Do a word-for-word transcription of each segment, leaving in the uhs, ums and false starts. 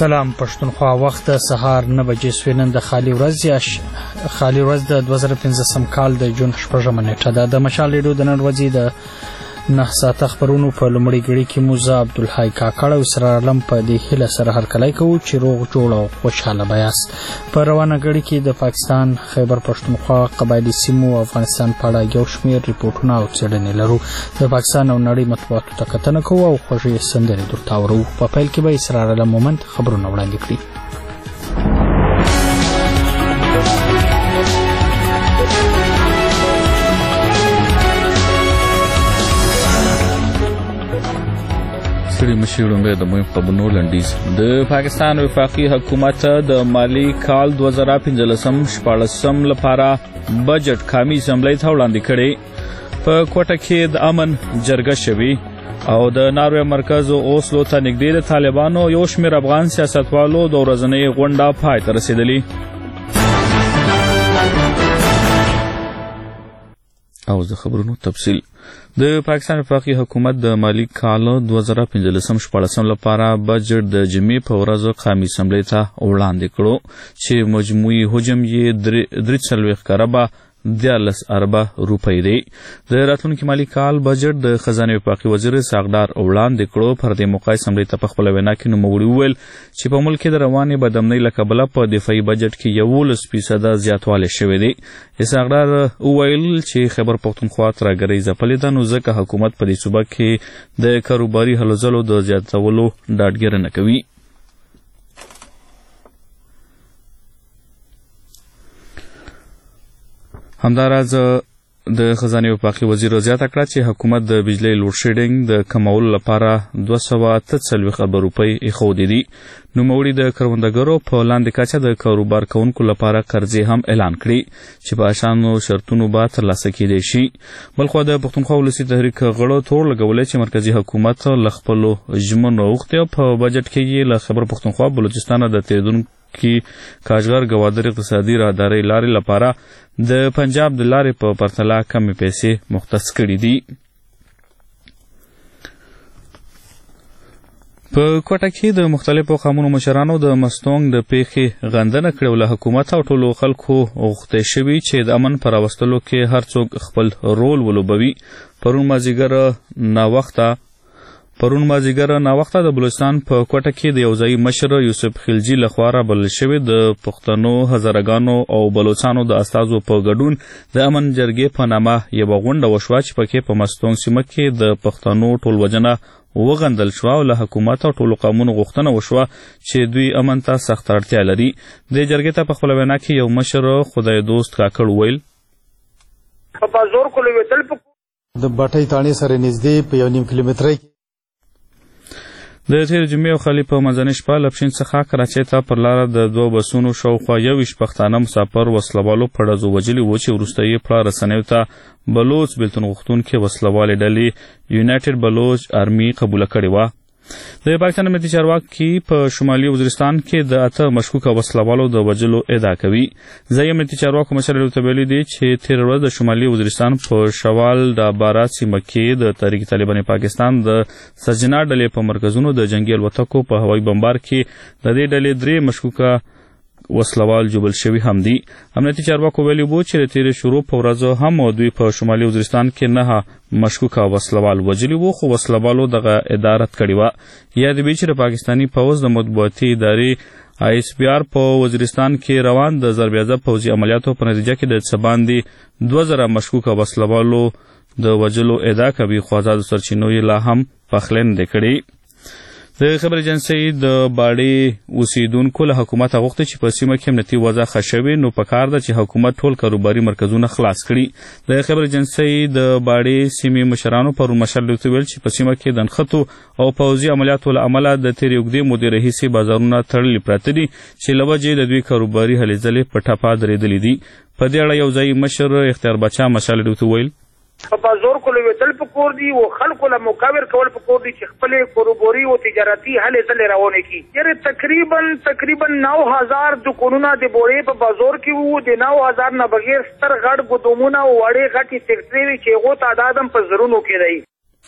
سلام پښتونخوا وخت د سهار نه بجې سوې. نن د خالي ورځ یا خالي ورځ د دوه زره پنځلسم کال د جون شپږمه نیټه ده. د مشال ریډیو د نن ورځې د نه ساعته خبرونو په لومړۍ ګړۍ کې مو زه عبدالحی کاکړ او اسرار علم په دې هیله سره هرکلی کوو چې روغ جوړ او خوشحاله به یاست. په روانه ګړۍ کې د پاکستان، خیبر پښتونخوا، قبایلي سیمو او افغانستان په اړه یو شمېر ریپورټونه او څېړنې لرو. د پاکستان او نړۍ مطبوعاتو ته کتنه کوو او خوږې سندرې درته اورو. په پیل کې به اسرار علم مومند خبرونه وړاندې کړي. مشي وړاندې د مهم خبرونو لنډیز. د پاکستان وفاقي حکومت د مالی کال دوه زره پنځلسم شپاړسم لپاره بجټ قومي اسمبلی ته وړاندې کړی. په کوټه کې د امن جرګه شوې او د ناروې مرکز اوسلو ته نږدې د طالبانو یو شمېر افغان سیاستوالو د ورځنۍ غونډه پای ته رسېدلې. او د خبرونو تفصیل. د پاکستان وفاقي حکومت د مالی کال دوه زره پنځلسم شپاړسم لپاره بجټ د جمعې په ورځ قومي اسمبلی ته وړاندې کړو چې مجموعي حجم یې درې څلوېښت اربه دیارلس اربه روپۍ دی. د راتلونکي مالي کال بجټ د خزانې وفاقي وزیر ساغدار وړاندې کړو. پر دې موقع اسمبلی ته په خپله وینا کې نوموړي وویل چې په ملک کې د روانې بدامنۍ له کبله په دفاعي بجټ کې یولس فیصده زیاتوالی شوی دی. ساغدار وویل چې خیبر پښتونخوا ترهګرۍ ځپلې ده، نو ځکه حکومت په دې صوبه کې د کاروباري هلو ځلو د زیاتولو ډاډګیرنه کوي. همداراز د خزانې وفاقي وزیر زیاته کړه چې حکومت د بجلی لوډ شیډینګ د کمولو لپاره دوه سوه اته څلوېښت اربه روپۍ ایښودې دي. نوموړي د کروندګرو په لاندې کچه د کاروبار کوونکو لپاره قرضې هم اعلان کړي چې په اسانو شرطونو به ترلاسه کیدای شي. بلخوا د پښتونخوا ولسي تحریک غړو تور لګولی چې مرکزي حکومت له خپلو ژمنو اوښتې او په بجټ کې یې له خیبر پښتونخوا بلوچستان د تېرېدونکو کی کاژغر ګوادر اقتصادي راهدارۍ لارې لپاره د پنجاب د لارې په پرتله کمې پیسې مختص کړي دي. په کوټه کې د مختلفو قومونو مشرانو د مستونګ د پیښې غندنه کړې او له حکومت او ټولو خلکو غوښتې شوي چې د امن په راوستلو کې هر څوک خپل رول ولوبوي. پرون مازدیګر ناوخته پرون مازدیګر ناوخته د بلوچستان په کوټه کې د یو ځایي مشر یوسف خلجي لخوا رابلل شوې د پښتنو، هزارګانو او بلوچانو د استازو په ګډون د امن جرګې په نامه یوه غونډه وشوه چې پکې په مستونګ سیمه کې د پښتنو ټولوجنه وغندل شوه او له حکومت او ټولو قومونو غوښتنه وشوه چې دوی امن ته سخت اړتیا لري. د جرګې ته په خپله وینا کې یو مشر خدای دوست کاکړ وویل د بټۍ تاڼې سره نږدې په یو نیم کیلومترۍ د تېرې جمعې او خالي په منځنۍ شپه له پښین څخه کراچۍ ته پر لاره د دوو بسونو شاوخوا یوویشت پښتانه مسافر وسلوالو په ډزو وژلي وو چې وروسته یې پړه رسنیو ته بلوچ بېلتون غوښتونکې وسلوالې ډلې یونایټډ بلوچ آرمي قبوله کړې وه. د پاکستان امنیتي چارواکي په شمالي وزیرستان کې د اته مشکوکه وسلوالو د وژلو ادعا کوي. ځایي امنیتي چارواکو مشر ورته ویلي دي چې تېره ورځ د شمالي وزیرستان په شوال ډاباره سیمه کې د تحریک طالبان پاکستان د سجنا ډلې په مرکزونو د جنګي الوتکو په هوایي بمبار کې د دې ډلې درې مشکوکه وسلوال جوبل شوي هم دي. امنیتي چارواکو ویلي وو چې د تېرې شروع په ورځ هم دوی په شمالي وزیرستان کې نه مشکوکه وسلوال وژلي وو، خو وسلوالو دغه ادعا رد کړې وه. یاد وي چې د پاکستاني پوځ د مطبوعاتي ادارې آی اس پی آر په وزیرستان کې روان د ضرب پوځي عملیاتو په نتیجه کې د څه باندې دوه زره مشکوکه وسلوالو د وژلو ادعا کوي، خو ازادو سرچینو یې لا هم پخلی نه دی کړی. د خبر ایجنسۍ د باړې اوسیدونکو له حکومت غوښتي چې په سیمه کې امنیتي وضع ښه شوې، نو پکار ده چې حکومت ټول کاروباري مرکزونه خلاص کړي. د خبر ایجنسۍ د باړې سیمې مشرانو پرون مشر ورته ویل چې په سیمه کې د نښتو او پوځي عملیاتو له امله د تېرې اوږدې مودې راهیسې بازارونه تړلي پراته دي چې له وجې د دوی کاروباري هلې ځلې په ټپه درېدلې دي. په دې اړه یو ځایي مشر اختیار باچا مشال ورته ویل په بازار کولو وتل پکور دي او خلکو له مقابر کول پکور دي چې خپل کاروباري او تجارتي هلې ځلې روانې کړي. یعنې تقریبا تقریبا نو هزار دکانونه د بورې په بازار کې وو. د نو هزار نه بغیر ستر غټ ګودامونه او وړې غټې فیکټرۍ وې چې هغو تعداد هم په زرونو کې دی.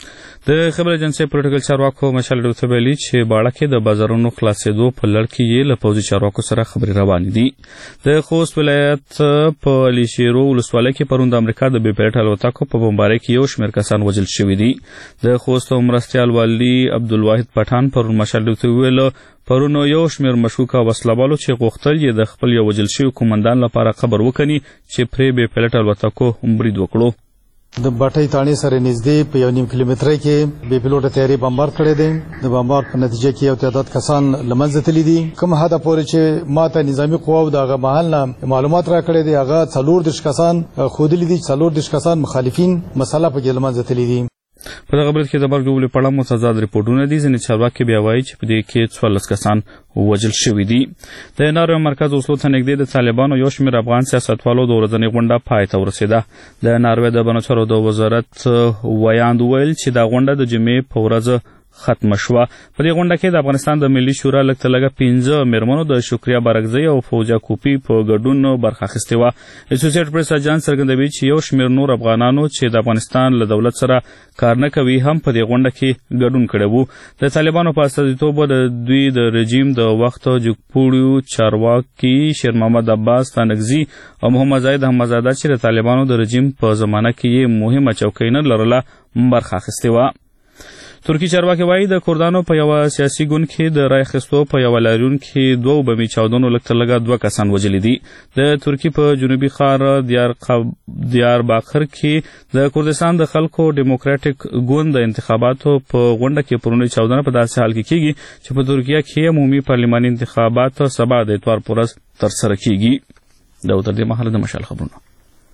د خبر ایجنسی پولیټیکل چارواکو مشال ډوته ویلي چې باړه کې د بازارونو خلاصېدو په لړ کې یې له پوځي چارواکو سره خبرې روانې دي. د خوست ولایت په لیشیرو ولسوالۍ کې پرون د امریکا د بې پیلوټ الوتکو په بمبارۍ کې یو شمېر کسان وژل شوي دي. د خوست مرستیال والي عبدالواحد پټان پرون مشال ډوته وویل پرون یو شمېر مشکوکه وسلوالو چې غوښتل یې د خپل یو وژل شوي قومندان لپاره قبر وکني چې پرې بې پیلوټ الوتکو برید وکړو. د بټۍ تاڼې سره نږدې په یو نیم کیلومترۍ کې بې پیلوټه طیارې بمبار کړی دی. د بمبار په نتیجه کې یو تعداد کسان له منځه تللي دي. کوم حده پورې چې ما ته نظامي قواو د هغه محل نه معلومات راکړی دی هغه څلور دېرش کسان ښودلي دي چې څلور دېرش کسان مخالفین مسله پکې له منځه تللي دي. په دغه برید کې د مرګ ډولې په اړه متضاد ریپورټونه دي. ځینې چارواکي بیا وایي چې په دې کې څوارلس کسان وژل شوي دي. د ناروې مرکز اوسلو ته نږدې د طالبانو یو شمېر افغان سیاستوالو د ورځنۍ غونډه پای ته ورسېده. د ناروې د بینو چارو د وزارت ویاند وویل چې دا غونډه د جمعې په ورځ ختمه شوه. په دې غونډه کې د افغانستان د ملي شورا لږ تر لږه پنځه مېرمنو د شکریا بارکزۍ او فوجا کوپي په ګډون برخه اخیستې وه. اسوسییټ پریس اجانس څرګندوي چې یو شمېر نور افغانانو چې د افغانستان له دولت سره کار نه کوي هم په دې غونډه کې ګډون کړی وو. د طالبانو په استازیتوب د دوی د رژیم د وخت جګپوړیو چارواکي شیر محمد عباس تانکزي او محمد زاید احمدزاده چې د طالبانو د رژیم په زمانه کې یې مهمه چوکۍ نه لرله برخه اخیستې وه. ترکی چارواکي وایي د کردانو په یوه سیاسي ګوند کې د رای اخیستو په یوه لاریون کې دوه بمي چاودنو لږ تر لږه دوه کسان وژلي دي. د ترکي په جنوبي ښار دیار باقر کې د کردستان د خلکو ډیموکراټیک ګوند د انتخاباتو په غونډه کې پرونی چاودنه په داسې حال کې کیږي چې په ترکیه کې عمومي پارلماني انتخابات سبا د اتوار په ورځ ترسره کیږي. دا تر دې مهاله د مشال خبرونه.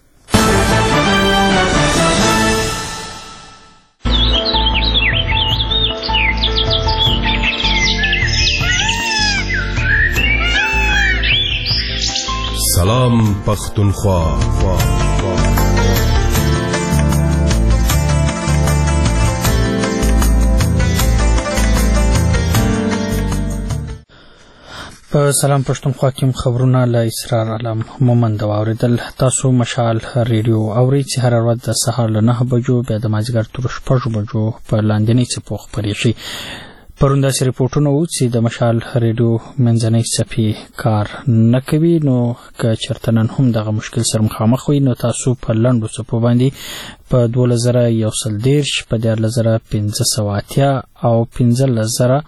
سلام پختونخوا. په سلام پښتونخوا کې خبرونه له اسرار علم مومند واوریدل. تاسو مشال ریډیو اورئ چې هر ورځ د سهار له نهه بجو بیا د مازدیګر تر شپږ بجو په لاندنۍ څپو خپرې شي. پرون داسې ریپورټونه وو چې د مشال ریډیو منځنۍ څپې کار نه کوي. نو که چېرته نن هم دغه مشکل سره مخامخ وي نو تاسو په لنډو څپو باندې په دولس زره یو سل دېرش په دیارلس زره پنځه سوه اتیا او پنځلس زره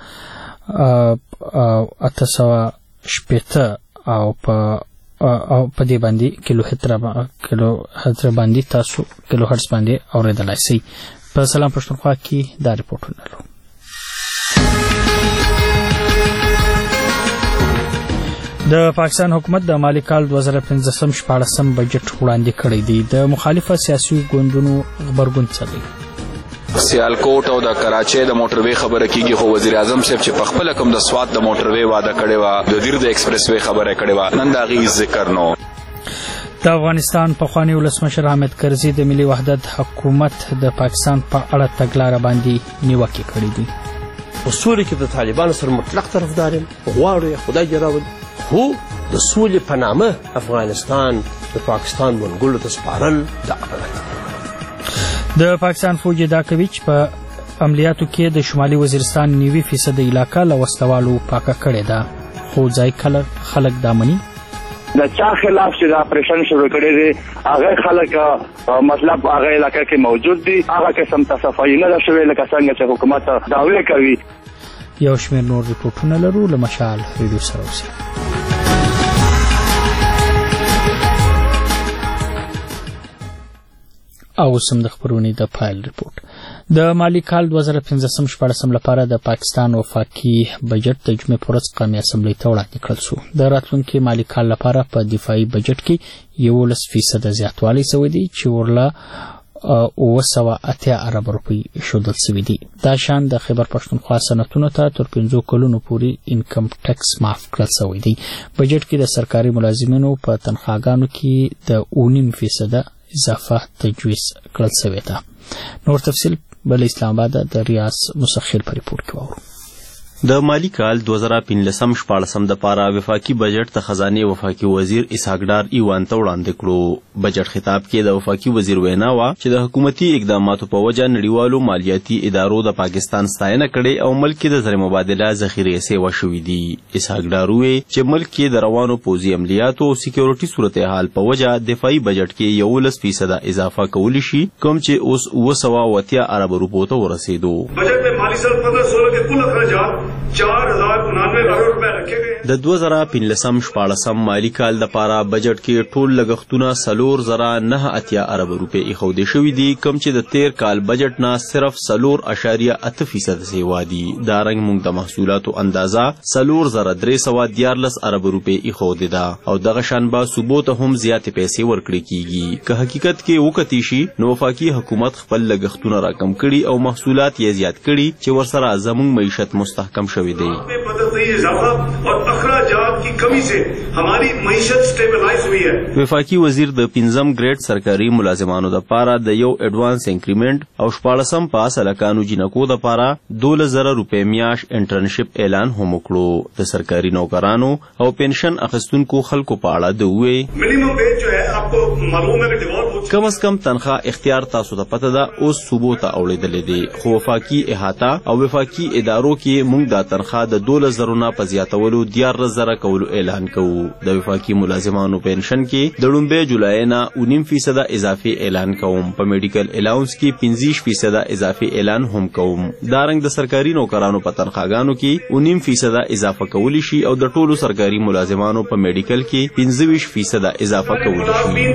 اته سوه شپېته او په او په دې باندې کیلو هتر کیلو هتر باندې تاسو کیلو هرتز باندې اورېدلای شئ. په سلام پښتونخوا کې دا ریپورټونه لرو. د پاکستان حکومت د مالی کال دوه زره پنځلسم شپاړسم بجټ وړاندې کړی دی. د مخالفه سیاسي ګوندونو غبرګون څه دی؟ سیالکوټ او د کراچۍ د موټروي خبره کیږي خو وزیر اعظم صاحب چې په خپل کوم د سواد د موټروي وعده کړی و د دیر د ایکسپریس وی خبره کړی و نن دا غي ذکر نو. د افغانستان پخوانی ولسمشر حامد کرزي د ملي وحدت حکومت د پاکستان په اړه تګلاره باندې نیوکې کړې دي. اصول کې د طالبانو سره مطلق طرفدار یم غواړو خدای جراول خو د سولې په نامه افغانستان د پاکستان منګولو ته سپارل د د پاکستان فوج دا کوي چې په عملیاتو کې د شمالي وزیرستان نوي فیصد علاقه له وسلوالو پاکه کړې ده. خو ځای خلک دا مني د چا خلاف چې دا اپریشن شروع کړی دی هغه خلک مطلب هغه علاقه کې موجود دي. هغه قسم ته صفایي نه ده شوې لکه څنګه چې حکومت دعوی کوي. یو شمېر نور ریپورټونه لرو. له مشال ریډیو سره اوسئ. او سم د خبرونې د فایل ریپورت. د مالی کال دوه زره پنځلسم شپاړسم لپاره د پاکستان وفاقي بجټ د جمعې په ورځ قومي اسمبلۍ ته وړاندې کړل شو. د راتلونکي مالی کال لپاره په دفاعي بجټ کې یولس فیصده زیاتوالی شوی دی چې ورله اوه سوه اتیا ارب روپۍ ښودل شوي دي. دا شان د خیبر پښتونخوا صنعتونو ته تر پنځو کلونو پورې انکم ټکس معاف کړل شوی دی. بجټ کې د سرکاري ملازمینو په تنخواګانو کې د اوه نیم فیصده اضافه تجویز کړل شوې ده. نور تفصیل بل اسلام آباد د ریاض مسخر په ریپورت کې وورو. د مالی کال دوه زره پنځلسم شپاړسم د پاره وفاقي بجټ ته خزانه وفاقي وزیر اسحاق ډار ایوان ته وړاندې کړو. بجټ خطاب کې د وفاقي وزیر وینا وا چې د حکومتي اقداماتو په وجه نړیوالو مالیاتي ادارو د پاکستان ستاینه کړې او ملک کې د زر مبادله ذخیرې سیوا شوې دي. اسحاق ډار وی چې ملک کې د روانو پوځي عملیاتو او سکیورټي صورتحال په وجه دفاعي بجټ کې یولس فیصد اضافه کولی شي کوم چې اوس اوه سوه اواتیا ارب روپو ته ورسېدو. بجٹ میں مالی سال پندرہ سولہ کے کل اخراجات چار ہزار انانوے کروڑ روپے رکھے گئے. د دوه زره پنځلسم شپاړسم مالی کال د پاره بجټ کې ټول لګښتونه څلور زره نهه اتیا ارب روپے ایښودل شوي دي کوم چې د تیر کال بجټ نه صرف څلور اشاریه اته فیصد سیوا دي. دا رنګ موږ د محصولاتو اندازه څلور زره درې سوه دیارلس ارب روپے ایښودې ده او دغه شان به صوبو ته هم زیاتې پیسې ورکړې کیږي. که حقیقت کې وکتي شي نو وفاقي حکومت خپل لګښتونه راکم کړي او محصولات یې زیات کړي چې ورسره زموږ معیشت مستحکم شوی دی. اور اخراجات کی کمی سے ہماری معیشت سٹیبلائز ہوئی ہے. وفاقي وزیر د پنځم ګریډ سرکاري ملازمانو د پاره د یو اډوانس انکریمنٹ او شپاړسم پاس الکانو جنکو د پاره دولس زره روپے میاش انټرنشپ اعلان هم وکړو. د سرکاري نوکرانو او پنشن اخیستونکو خلکو په اړه د وې منیمم ویج جو ہے آپ کو معلوم ہے کہ ډیوالپ کم از کم تنخواه اختیار تاسو ته پته ده اوس صوبو ته اوړېدلې دي خو وفاقي احاطه او وفاقي ادارو کې موږ دا تنخواه د دولس زرونه په زیاتولو دیارلس زره کولو اعلان کوو. د وفاقي ملازمانو پنشن کې د لومبۍ جولای نه اونیم فیصد اضافي اعلان کوم. په میډیکل الاونس کې پنځه فیصد اضافي اعلان هم کوم. دا رنګ د سرکاري نوکرانو په تنخواګانو کې اونیم فیصد اضافه کولی شي او د ټولو سرکاري ملازمانو په میډیکل کې پنځه فیصد اضافه کولی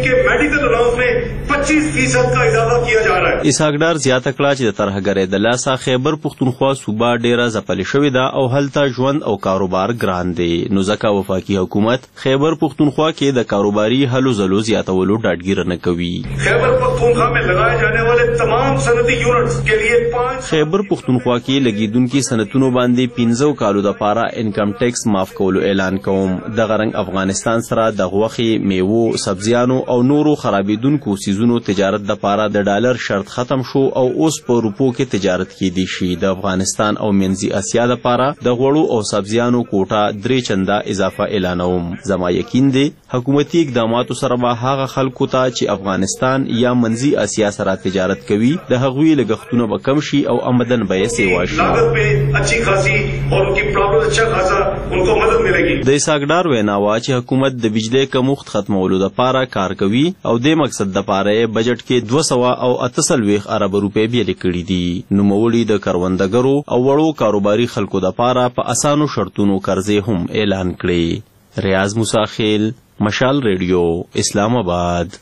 شي. پچیس فیصد کا اضافہ کیا جا رہا ہے. اسحاق ډار زیاته کړه چې د ترهګرۍ د لاسه خیبر پښتونخوا صوبه ډیره ځپلې شوې ده او هلته ژوند او کاروبار ګران دی. نو ځکه وفاقي حکومت خیبر پښتونخوا کې د کاروباري هلو ځلو زیاتولو ډاډګیره نه کوي. خیبر پختونخوا میں لگائے جانے والے تمام صنعتی یونٹس کے لیے پانچ خیبر پښتونخوا کې لګیدونکي صنعتونو باندې پنځو کالو د پاره انکم ټیکس معاف کولو اعلان کوم. دغه رنګ افغانستان سره د غوښې میوو سبزیانو او نورو خرابېدونکو سیزونو تجارت د پاره د ډالر شرط ختم شو او اوس په روپو کې تجارت کیدی شي. د افغانستان او منځي اسیا د پاره د غوړو او سبزیانو کوټه درې چنده اضافه اعلانوم. زما یقین دی حکومتي اقداماتو سره به هغه خلکو ته چې افغانستان یا منځي اسیا سره تجارت کوي د هغوی لګښتونه به کم شي او آمدن به یې سیوا شي. لاگت پہ اچھی خاصی اور ان کی پرابلم اچھا خاصا ان کو مدد ملے گی. د اسحاق ډار وینا وا چې حکومت د بجلی کمښت ختمولو د پاره کار کوي او د مقصد د پاره بجټ کې دوه سوه او اته څلوېښت ارب روپۍ بیلې کړي دي. نوموړي د کروندګرو او وړو کاروباري خلکو د پاره په اسانو شرطونو قرضې هم اعلان کړي. ریاض موسی خیل، مشال ریډیو، اسلام آباد.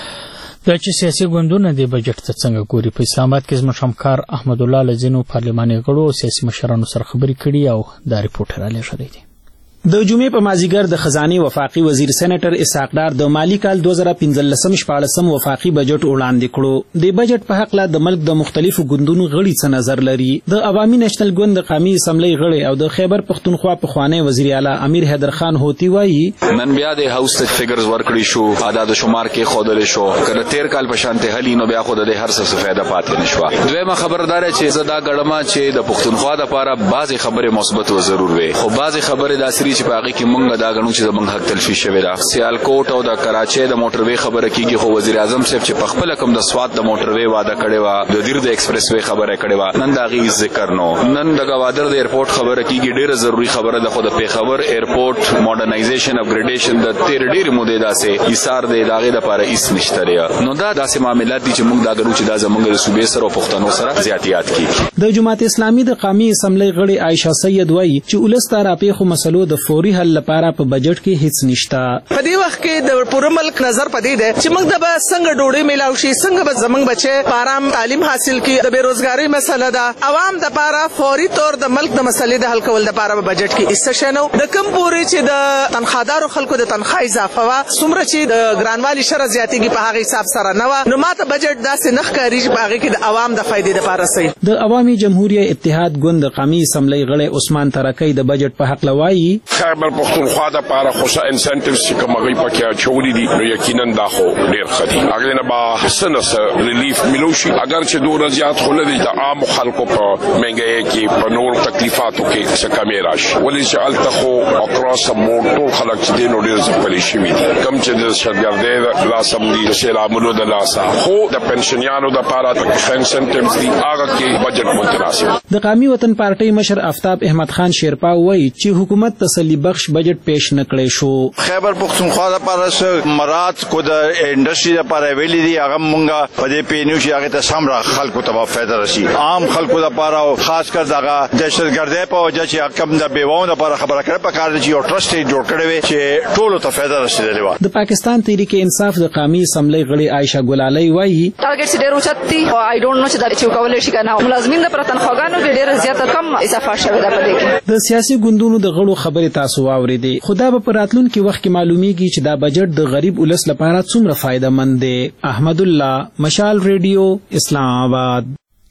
دا چې سیاسي ګوندونه د بجټ ته څنګه ګوري. په اسلام آباد کې زموږ همکار احمد الله له ځینو پارلماني غړو او سیاسي مشرانو سره خبرې کړي او دا ریپورټ رالیږلی دی. د جمعې په مازیګر د خزانه وفاقي وزیر سېنیټر اسحاق ډار د مالی کال دوه زره پنځلسم شپاړسم وفاقي بجټ وړاندې کړو. د بجټ په حق لا د ملک د مختلفو ګوندونو غړي څه نظر لري. د عوامي نېشنل ګوند د قومي اسمبلی غړي او د خیبر پښتونخوا پخوانی وزیر اعلی امیر حیدر خان هوتی وایي نن بیا د هاوس ته فګرز ورکړي شو، عدد شمار کې خودل شو. کله تیر کال په شانته هلی نو بیا خود د هر څه فائدہ پاتې نشو. دویمه خبردار چې زدا غړما چې د پښتونخوا د لپاره بعضی خبره مثبت و ضرور وي خو بعضی خبره داسري چې باغی کې مونږ دا غنو چې زمونږ حق تلفي شوی دا. سیالکوټ او د کراچۍ د موټروي خبره کیږي خو وزیر اعظم صاحب چې په خپل کوم د سواد د موټروي وعده کړی و د دیر د ایکسپریس وی خبره کړی و نن دا غي ذکر نو. نن د گوادر د ایرپورټ خبره کیږي ډیره ضروری خبره ده خو د پیښور ایرپورټ ماډرنایزیشن اپګریډیشن د تیر ډیر مودې داسې ایثار د داغه لپاره هیڅ نشته لري. نو دا داسې معاملات دي چې مونږ دا غنو چې دا زمونږ د صوبې سره او پښتنو سره زیاتیات کیږي. د جماعت اسلامي د قومي اسمبلی غړي عائشہ سید وایي چې ولستا راپېښو مسلو د فوري حل لپاره په بجټ کې هیڅ نشته. په دې وخت کې د پوره ملک نظر پدې ده چې موږ د به څنګه ډوډۍ میلاو شي، څنګه به زمونږ بچي په آرام تعلیم حاصل کړي. د بیروزګاری مسله ده عوام د لپاره فوري طور د ملک د مسلې د حل کول لپاره په بجټ کې هیڅ شی نه. د کم پوري چې د تنخوادارو خلکو د تنخواه اضافه وا څومره چې د ګرانوالي شره زیاتېږي په هغه حساب سره نه و. نو ماته بجټ داسې نه ښکاري چې په هغه کې د عوام د فائدې لپاره صحیح. د عوامي جمهوریت اتحاد ګوند قومي اسمبلی غړي عثمان ترکی د بجټ په حق لوایي خیبر پختونخوا د پاره خو انسنټیوز چې کوم غي پکې چولې دي نو یقینا دا خو ډیر خدي هغه نه با سنس ریلیف ملوشي اگر چې دوه زیات خو نه دي د عام خلکو په منګي کې په نور تکلیفاتو کې څه کمی راشي ولې چې التخو اکراس موټو خلک چې دین ډیر ځپلې شي وي کم چې د شرګردې لا سم دي سیلابونو د لاسه خو د پنشنیانو د پاره د انسنټیوز دي هغه کې بجټ متناسب د قومي وطن پارټي مشر آفتاب احمد خان شیرپا وایي چې حکومت تسلی بخش بجټ پیش نکړي شو خیبر پختونخوا لپاره مراد کو د انډستری لپاره ویلي دي هغه مونږه په دې پینیو چې هغه ته سمرا خلکو ته فائدہ راشي عام خلکو لپاره او خاص کر دغه دهشتګردۍ په وجه چې حکم د بیوونو لپاره خبره کړه په کار چې یو ټرست جوړ کړی وي چې ټولو ته فائدہ رسیدلی و د پاکستان تحریک انصاف د قومي اسمبلی غړي عائشہ ګلالۍ وایي ټارګټ ډېر اوچت دي او آی ډونټ نو چې دا چې کولای شي کنه ملازمین د پرتنخواګانو ډېر زیات کم اضافه شوی ده په دې کې د سیاسي ګوندونو د غړو خبرې تاسو واورېدې خدا به په راتلونکي وخت کې معلومیږي چې دا بجټ د غریب ولس لپاره څومره فائدہ مند دی. احمد الله مشال ریډیو اسلام آباد.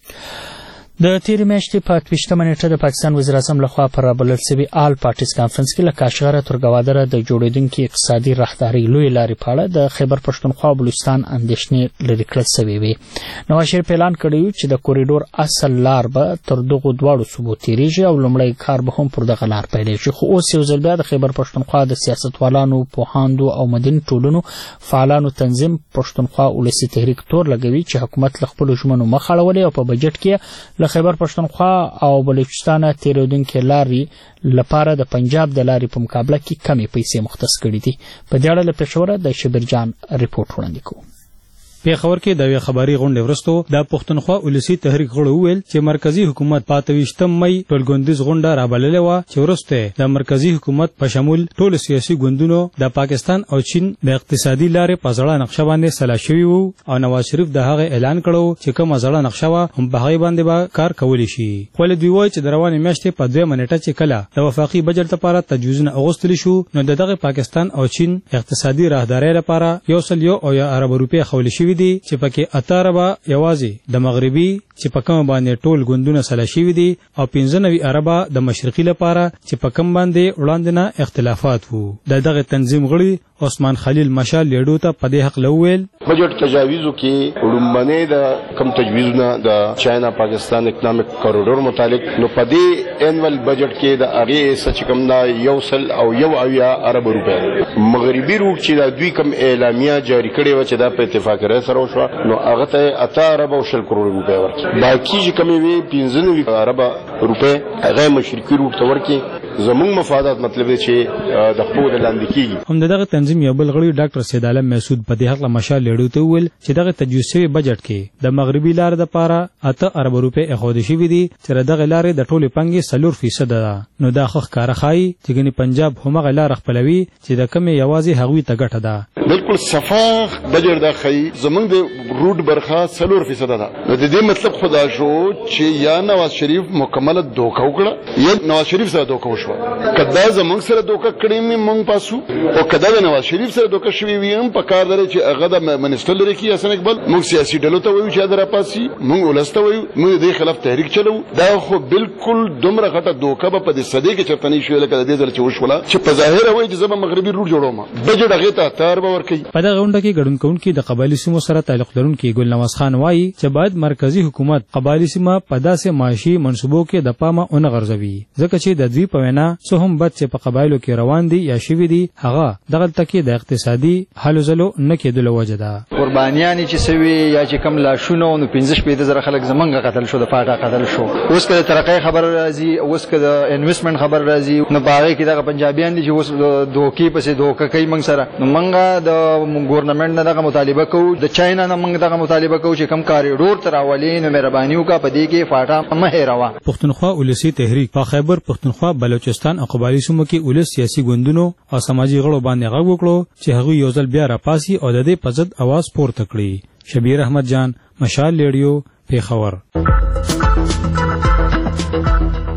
د تیرې میاشتې په اتویشتمه نیټه د پاکستان وزیر اعظم لخوا پر رابلل شوي آل پارټیز کانفرنس کې له کاشغره تر ګوادره د جوړېدونکي اقتصادي راهدارۍ لویې لارې په اړه د خیبر پښتونخوا او بلوچستان اندېښنې لرې کړل شوې وې. نواز شریف اعلان کړی و چې د کوریډور اصل لار به تر دغو دواړو صوبو تېرېږي او لومړی کار به هم پر دغه لار پیلېږي خو اوس یو ځل بیا د خیبر پښتونخوا د سیاستوالانو پوهاندو او مدني ټولنو فعالانو تنظیم پښتونخوا ولسي تحریک تور لګوي چې حکومت له خپلو ژمنو مخ اړولې او په بجټ کې له خیبر پښتونخوا او بلوچستان تیرودونکو لارې لپاره د پنجاب د لارې په مقابله کې کمې پیسې مختص کړې دي. په دې اړه له پېښوره د شبرجان ریپورت وړاندې کوو. پیښور کې د خبري غونډې ورستو د پښتونخوا ولسی تحریک غړو ویل چې مرکزی حکومت په اتویشتم مې ټولګوندیز غونډه رابللې و چې ورسته د مرکزی حکومت په شمول ټول سیاسي ګوندونو د پاکستان او چین د اقتصادي لارې په ځړه نقشه باندې سلا شوی وو او نواز شریف د هغه اعلان کړو چې کوم ځړه نقشه و هم په هغه باندې به کار کولی شي. خو له دوی وایي چې د روانې میاشتې په دوه منټه چې کله د وفاقي بجټ لپاره تجویزونه اغوستل شو نو دغه پاکستان او چین اقتصادي راهدارۍ لپاره یو سل یو او یا عرب روپی خول شوی دي چې پکې اتاربا یوازې د مغربي چې په کوم باندې ټول ګوندونه سلا شوي دي او پنځه نوي عربا د مشرقي لپاره چې په کوم باندې وړاندې نه اختلافات وو. د دغه تنظیم غړي عثمان خلیل مشال لیډو ته په دې حق لویل بجټ تجاویزو کې وړاندې د کم تجویزونه د چاینا پاکستان اکونومیک کوریډور متعلق نو په دې انول بجټ کې د هغه سچ کم دا یو سل او یو اویا عرب روپے مغربي روټ چې د دوی کم اعلامیه جاری کړي و چې دا په اتفاق سره وشو نو هغه ته اته عرب او شل کروڑ روپے ورکړي. باقي چې کمی وی پنځه نوي عرب روپے هغه مشرقي روټ ته ورکړي. زموږ مفادات مطلب دی چې د خپل لاندې کیږي. هم دغه تنظیم یو بل غړي ډاکټر سید عالم مسعود په دې حق مشال لیډو ته ویل چې دغه تجویز شوی بجټ کې د مغربي لار د پاره اته ارب روپے اخود شوی دي چې دغه لارې د ټولو پنګي سلور فیصد ده. نو دا خخ کار خای چې ګنې پنجاب همغه لار خپلوي چې د کمی یوازې هغوی ته ګټه ده. بالکل صفاح بجټ د خای زمونږ د روټ برخه سلور فیصد ده. نو د دې مطلب خدا شو چې یا نواز شریف مکمل دوکه وکړه یا نواز شریف سره دوکه وشو. کدا زمونږ سره دوکه کړی می مونږ پاسو او کدا د نواز شریف سره دوکه شوی ویم په کار لري چې هغه د منسټر لري کې حسن اقبال موږ سیاسي ډلو ته وایو چې درا پاسي موږ ولسته وایو موږ د خلاف تحریک چلو. دا خو بالکل دومره غټه دوکه په دې صدې کې چرته نشي لکه د دې ځل چې وشوله چې په ظاهر وایي چې زما مغربي روټ جوړوم بجټ هغه ته تار به ورکي. په دغه غونډه کې ګډون کوونکي د قبایلی سیمو سره تعلق لرونکي ګل نواز خان وایي چې باید مرکزی حکومت قبایلی سیمه په داسې معاشي منصوبو کې د پامه اون غرزوي ځکه چې د دوی په وینا څه هم بد چې په قبایلو کې روان دي یا شوي دي هغه دغه تکي د اقتصادي حل زلو نه کېدل وجه ده. قربانیان چې سوي یا چې کم لا شونو نو پنځه شپې د زره خلک زمونږ قتل شو د پاټا قتل شو. اوس کله ترقۍ خبر راځي اوس کله انویسټمنټ خبر راځي نو باغې کې دغه پنجابیان دي چې اوس دوکي پسې دوکه کوي موږ سره. نو موږ د ګورنمنت نه دغه مطالبه کوو د چاینا نه موږ دغه مطالبه کوو چې کم کاریډور تر اولي نو مهرباني وکړه په دې کې فاټا مه هېروه. پښتونخوا ولسی تحریک په خیبر پښتونخوا بلوچستان او قبایلی سیمو کې ولس سیاسي ګوندونو او سماجی غړو باندې غږ وکړو چې هغه یو ځل بیا راپاسي او د دې په ضد आवाज پورته کړي. شبیر احمد جان مشال لیډیو پیښور.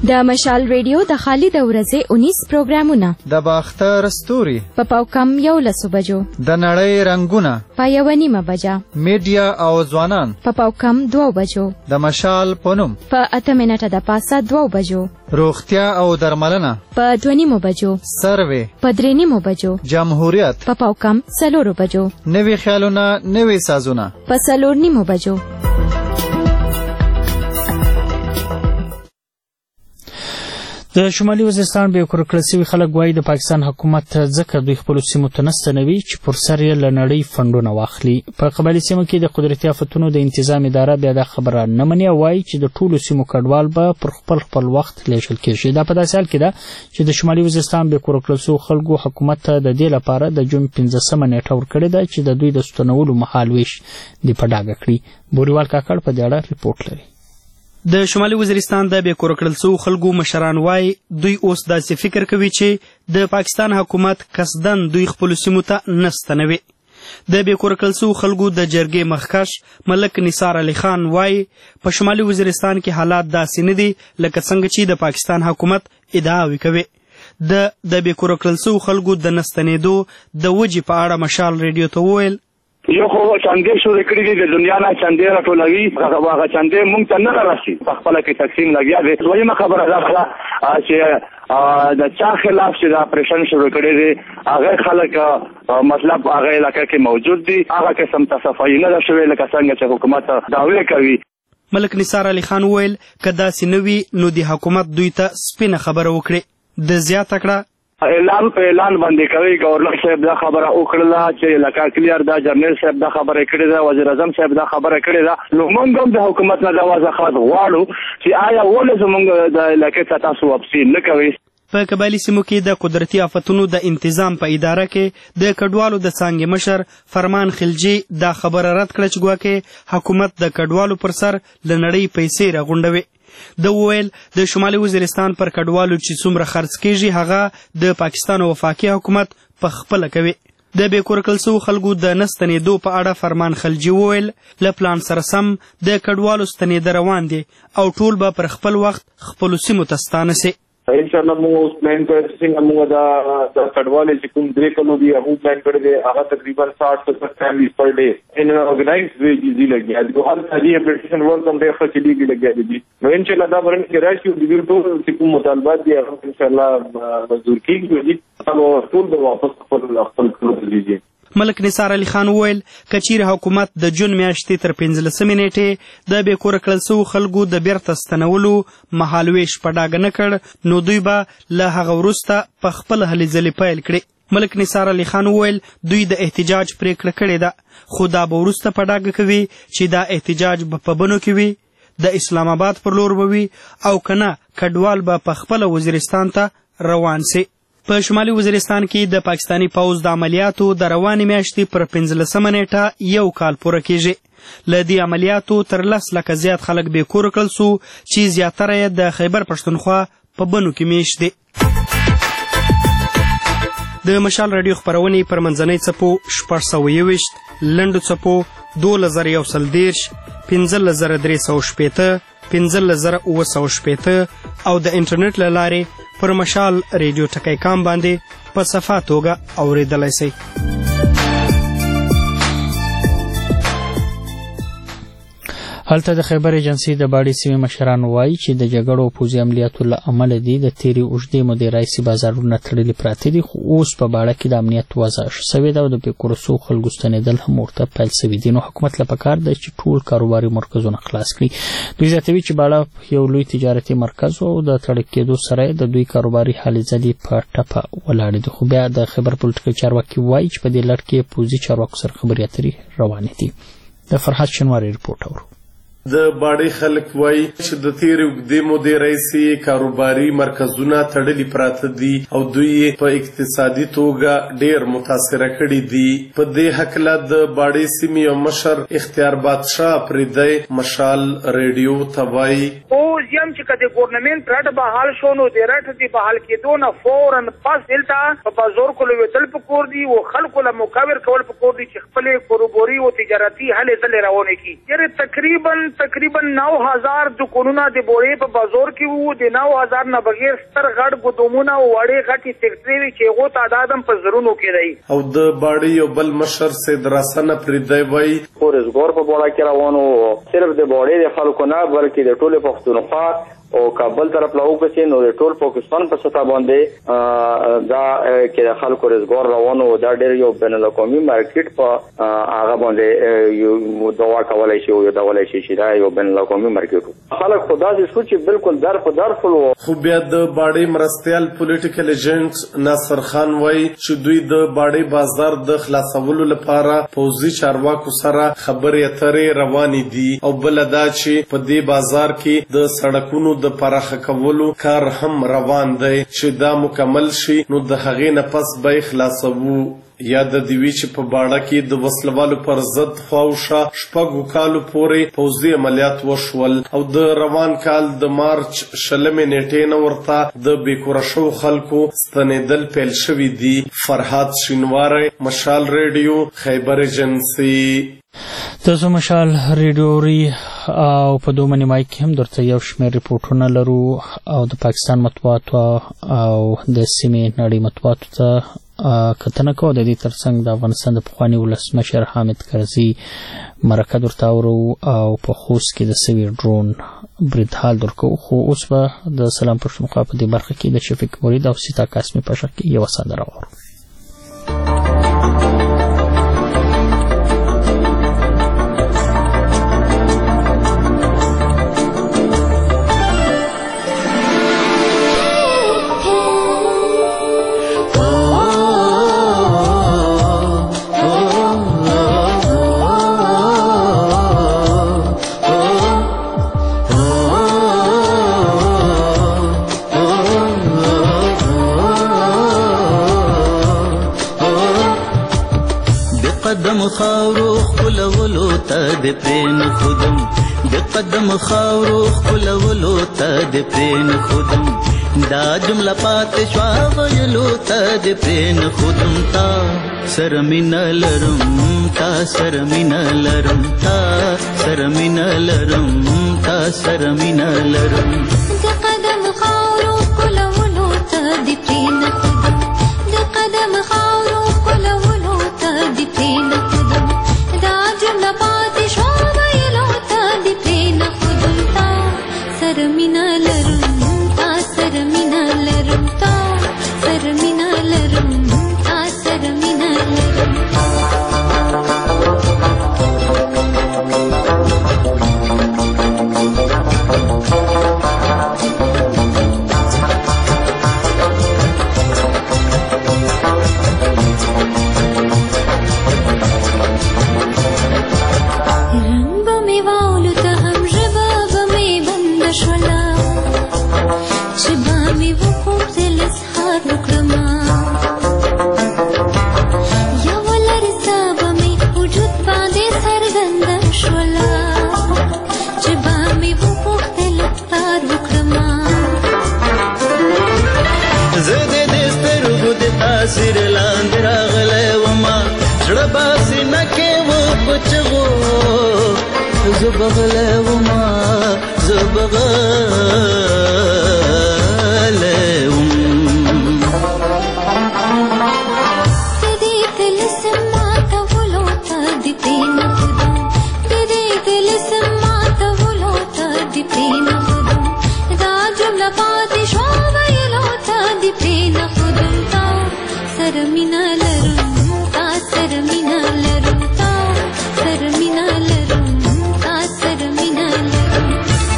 د مشال ریډیو د خالد ورځې انیس پروګرامونه د باختر ستوري په پاوکم یو لسو بجو د نړۍ رنگونه په یو نیمه بجه میډیا او ځوانان په پاوکم دوه بجو د مشال پونم په اته منټه د پاسه دوه بجو روغتیا او درملنه په دوه نیمو بجو سروې په درې نیمو بجو جمهوریت په پاوکم څلورو بجو نوي خیالونه نوي سازونه په څلور نیمو بجو. د شمالي وزیرستان به کور کړل شوي خلک وایي د پاکستان حکومت ځکه دوی خپلو سیمو ته نه ستنوي چې پر سر یې له نړۍ فنډونه واخلي. په قبایلي سیمو کې د قدرتي آفتونو د انتظام اداره بیا دا خبره نه مني او وایي چې د ټولو سیمو کډوال به پر خپل خپل وخت لیږل کېږي. دا په داسې حال کې ده چې د شمالي وزیرستان به کور کړل شوو خلکو حکومت ته د دې لپاره د جون پنځلسمه نیټه ورکړې ده چې د دوی د ستنولو مهالویش دې په ډاګه کړي. بوریوال کاکړ په دې اړه ریپورټ لري. د شمالي وزیرستان د بې کور کړل شوو خلکو مشران وایي دوی اوس داسې فکر کوي چې د پاکستان حکومت قصدن دوی خپلو سیمو ته نه ستنوي. د بې کور کړل شوو خلکو د جرګې مخکښ ملک نثار علي خان وایي په شمالي وزیرستان کې حالات داسې نه دي لکه څنګه چې د پاکستان حکومت ادعاوې کوي. د د بې کور کړل شوو خلکو د نه ستنېدو د وجې په اړه مشال ریډیو ته وویل یو خو چندې شروع کړي دي د دنیا نه چندې راټولوي هغه چندې مونږ ته نه راسي په خپله کې تقسیم لګیا دی. دویمه خبره دا ده چې د چا خلاف چې د اپریشن شروع کړی دی هغه خلک مطلب هغه علاقه کې موجود دي هغه قسم ته صفایي نه ده شوې لکه څنګه چې حکومت دعوې کوي. ملک نثار علي خان وویل که داسې نه وي نو د حکومت دوی ته سپینه خبره وکړي. د زیاته کړه اعلان په اعلان باندې کوي. گورنر صاحب دا خبره وکړله چې لکه کلیر دا جنرال صاحب دا خبره کړې ده وزیر اعظم صاحب دا خبره کړې ده. نو موږ هم د حکومت نه دا وضاحت غواړو چې آیا ولې زموږ د علاقې څخه تاسو واپسي نه کوئ. په قبایلي سیمو کې د قدرتي آفتونو د انتظام په اداره کې د کډوالو د څانګې مشر فرمان خلجي دا خبره رد کړه چې ګواکې حکومت د کډوالو پر سر له نړۍ پیسې راغونډوي. د وویل د شمالي وزیرستان پر کډوالو چې څومره خرڅ کېږي هغه د پاکستان وفاقي حکومت په خپله کوي. د بې کور کړل شوو خلکو د نه ستنېدو په اړه فرمان خلجي وویل له پلان سره سم د کډوالو ستنېده روان دي او ټول به پر خپل وخت خپلو سیمو ته ستانه سي. انشاءالله موږ اوس پلان کړی چې څنګه موږ د کډوالې چې کوم درې کلو دي هغه پلان کړی دی هغه تقریبا ساठ ستر فیملیز پر ډے ان ارګنایزډ وی جی لګیا دي. هر ځای اپلیکیشن ورک هم ډېر ښه چلیږي لګیا دي. نو انشاءالله دا برن کې راشي د دې ټول چې کوم مطالبات دي هغه انشاءالله منظور کیږي او ټول به واپس خپل خپل کلو ته. ملک نثار علي خان وویل که چیرې حکومت د جون میاشتې تر پنځلسمې نیټې د بې کوره کړل شوو خلکو د بیرته ستنولو مهالویش په ډاګه نه کړ نو دوی به له هغه وروسته په خپله هلې ځلې پیل کړي. ملک نثار علي خان وویل دوی د احتجاج پریکړه کړې ده خو دا به وروسته په ډاګه کوي چې دا احتجاج به په بنو کې وي د اسلام آباد پر لور به وي او که نه کډوال به په خپله وزیرستان ته روان سي. په شمالي وزیرستان کې د پاکستاني پوځ د عملیاتو د روانې میاشتې پر پنځلسمه نیټه یو کال پوره کېږي. له دې عملیاتو تر لس لکه زیات خلک بې کوره کړل سو چې زیاتره یې د خیبر پښتونخوا په بنو کې میشت دي. د مشال راډیو خپرونې پر منځنۍ څپو شپږ سوه یوویشت لنډو څپو دولس زره یو سل دېرش پنځلس زره درې سوه شپېته پنځلس زره اووه سوه شپېته او د انټرنیټ له لارې پر مشال ریډیو ټکی کام باندې په صفا توګه اورېدلی شئ. هلته د خیبر ایجنسي د باډي سیمې مشران وایي چې د جګړو او پوځي عملیاتو له امله دي د تیرې اوږدې مودې راهیسې بازارونه تړلي پراته دي خو اوس په باړه کې د امنیت وضع ښه سوې ده او د بې کوره شوو خلکو ستنېدل هم ورته پیل سوي دي. نو حکومت له پکار ده چې ټول کاروباري مرکزونه خلاص کړي. دوی زیاتوي چې باړه یو لوی تجارتي مرکز او د تړل کېدو سره د دوی کاروباري هلې ځلې په ټپه ولاړې دي. خو بیا د خیبر پولیټیکل چارواکي وایي چې په دې لړ کې پوځي چارواکو سره خبرې اترې روانې دي. د فرحت شنواري رپورټ اورو. د باډي خلک وایي چې د تیرې اوږدې مودې راهیسې کاروباري مرکزونه تړلي پراته دي او دوی په اقتصادي توګه ډېر متاثره کړي دي. په دې هکله د باډي سیمې یو مشر اختیار بادشاه اپریدی مشال ریډیو ته وایي اوس یم چې که د ګورنمنټ رټ بحال شو نو د رټ د بحال کېدو نه فورن پس دلته په بازار کولو وتل پکور دي او خلکو له مقابر کول پکور دي چې خپلې کاروباري او تجارتي هلې ځلې روانې کړي. یعنې تقریبا تقریبا نو هزار دکانونه د بورې په بازار کې وو. د نو هزار نه بغیر ستر غټ ګودامونه او وړې غټې فیکټرۍ وي چې هغو تعداد هم په زرونو کې دی. او د باړې یو بل مشر سید رسن پریدی وایي روزګار په بوړه کې روانو، صرف د بورې د خلکو نه بلکې د ټولې پښتونخوا او کابل طرف لاو کسي نو د ټول پاکستان په سطح باندې دا کې د خلکو روزګار روانو. دا ډېر یو بین الاقوامي مارکیټ په هغه باندې یو دوا کولای شي او یو دولای شي چې دا یو بین الاقوامي مارکیټ خلک خدا دې سوچ بالکل در په در فلو. خو بیا د باړې مرستيال پولیټیکل ایجنټ ناصر خان وایي چې دوی د باړې بازار د خلاصولو لپاره پوځي چارواکو سره خبرې اترې روانې دي او بل دا چې په دې بازار کې د سړکونو د پراخه کولو کار هم روان دی چې دا مکمل شي نو د هغې نه پس به خلاصوو. یا د دیوی چې په باړه کې د وسلوالو پر ضد خواوشا شپږو کالو پورې پوځي عملیات وشول او د روان کال د مارچ شلمې نیټې نه ورته د بیکوره شو خلکو ستنېدل پیل شوي دي. فرهاد شینواری، مشال ریډیو، خیبر ایجنسي. تاسو مشال ریډیوري او په دوه منی مای کې هم درته یو شمېر ریپورټونه لرو او د پاکستان مطبوعاتو او د سیمې نړۍ مطبوعاتو ته کتنه کوو. د دې ترڅنګ د افغانستان د پخواني ولسمشر حامد کرزي مرکه درته اورو او په خوست کې د سوي ډرون برید حال درکو. خو اوس به د سلام پښتونخوا په دې برخه کې د شفیق مرید او سیتا قاسمي په شکل کې یو سندره اورو. خاورو خپلولو ته د پرین خودم د قدم خاورو خپلولو ته د پرین خودم دا جمله پاتې شوه ویلو ته د پرین خودم تا سره مینه لرم تا سره مینه لرم تا سره مینه لرم تا سره مینه لرم د قدم خاورو خپلولو ته د پرین خودم د قدم خاورو خپلولو ته د پرین سرمینا لرم تا سرمینا لرم تا سرمینا لرم تا سرمینا لرم تاثیر لاندې راغلی وما زړه باسي نه کې و په چغو زه بغلی وما زه بغلی وم د دې طلسم ماتولو ته د پرېنه خودم د دې طلسم ماتولو ته د پرېنه خودم دا جمله پاتې شوه ویلو ته د پرېنه خودم تا سرمینا لرم تا سرمینا لرم تا سرمینا لرم تا سرمینا لرم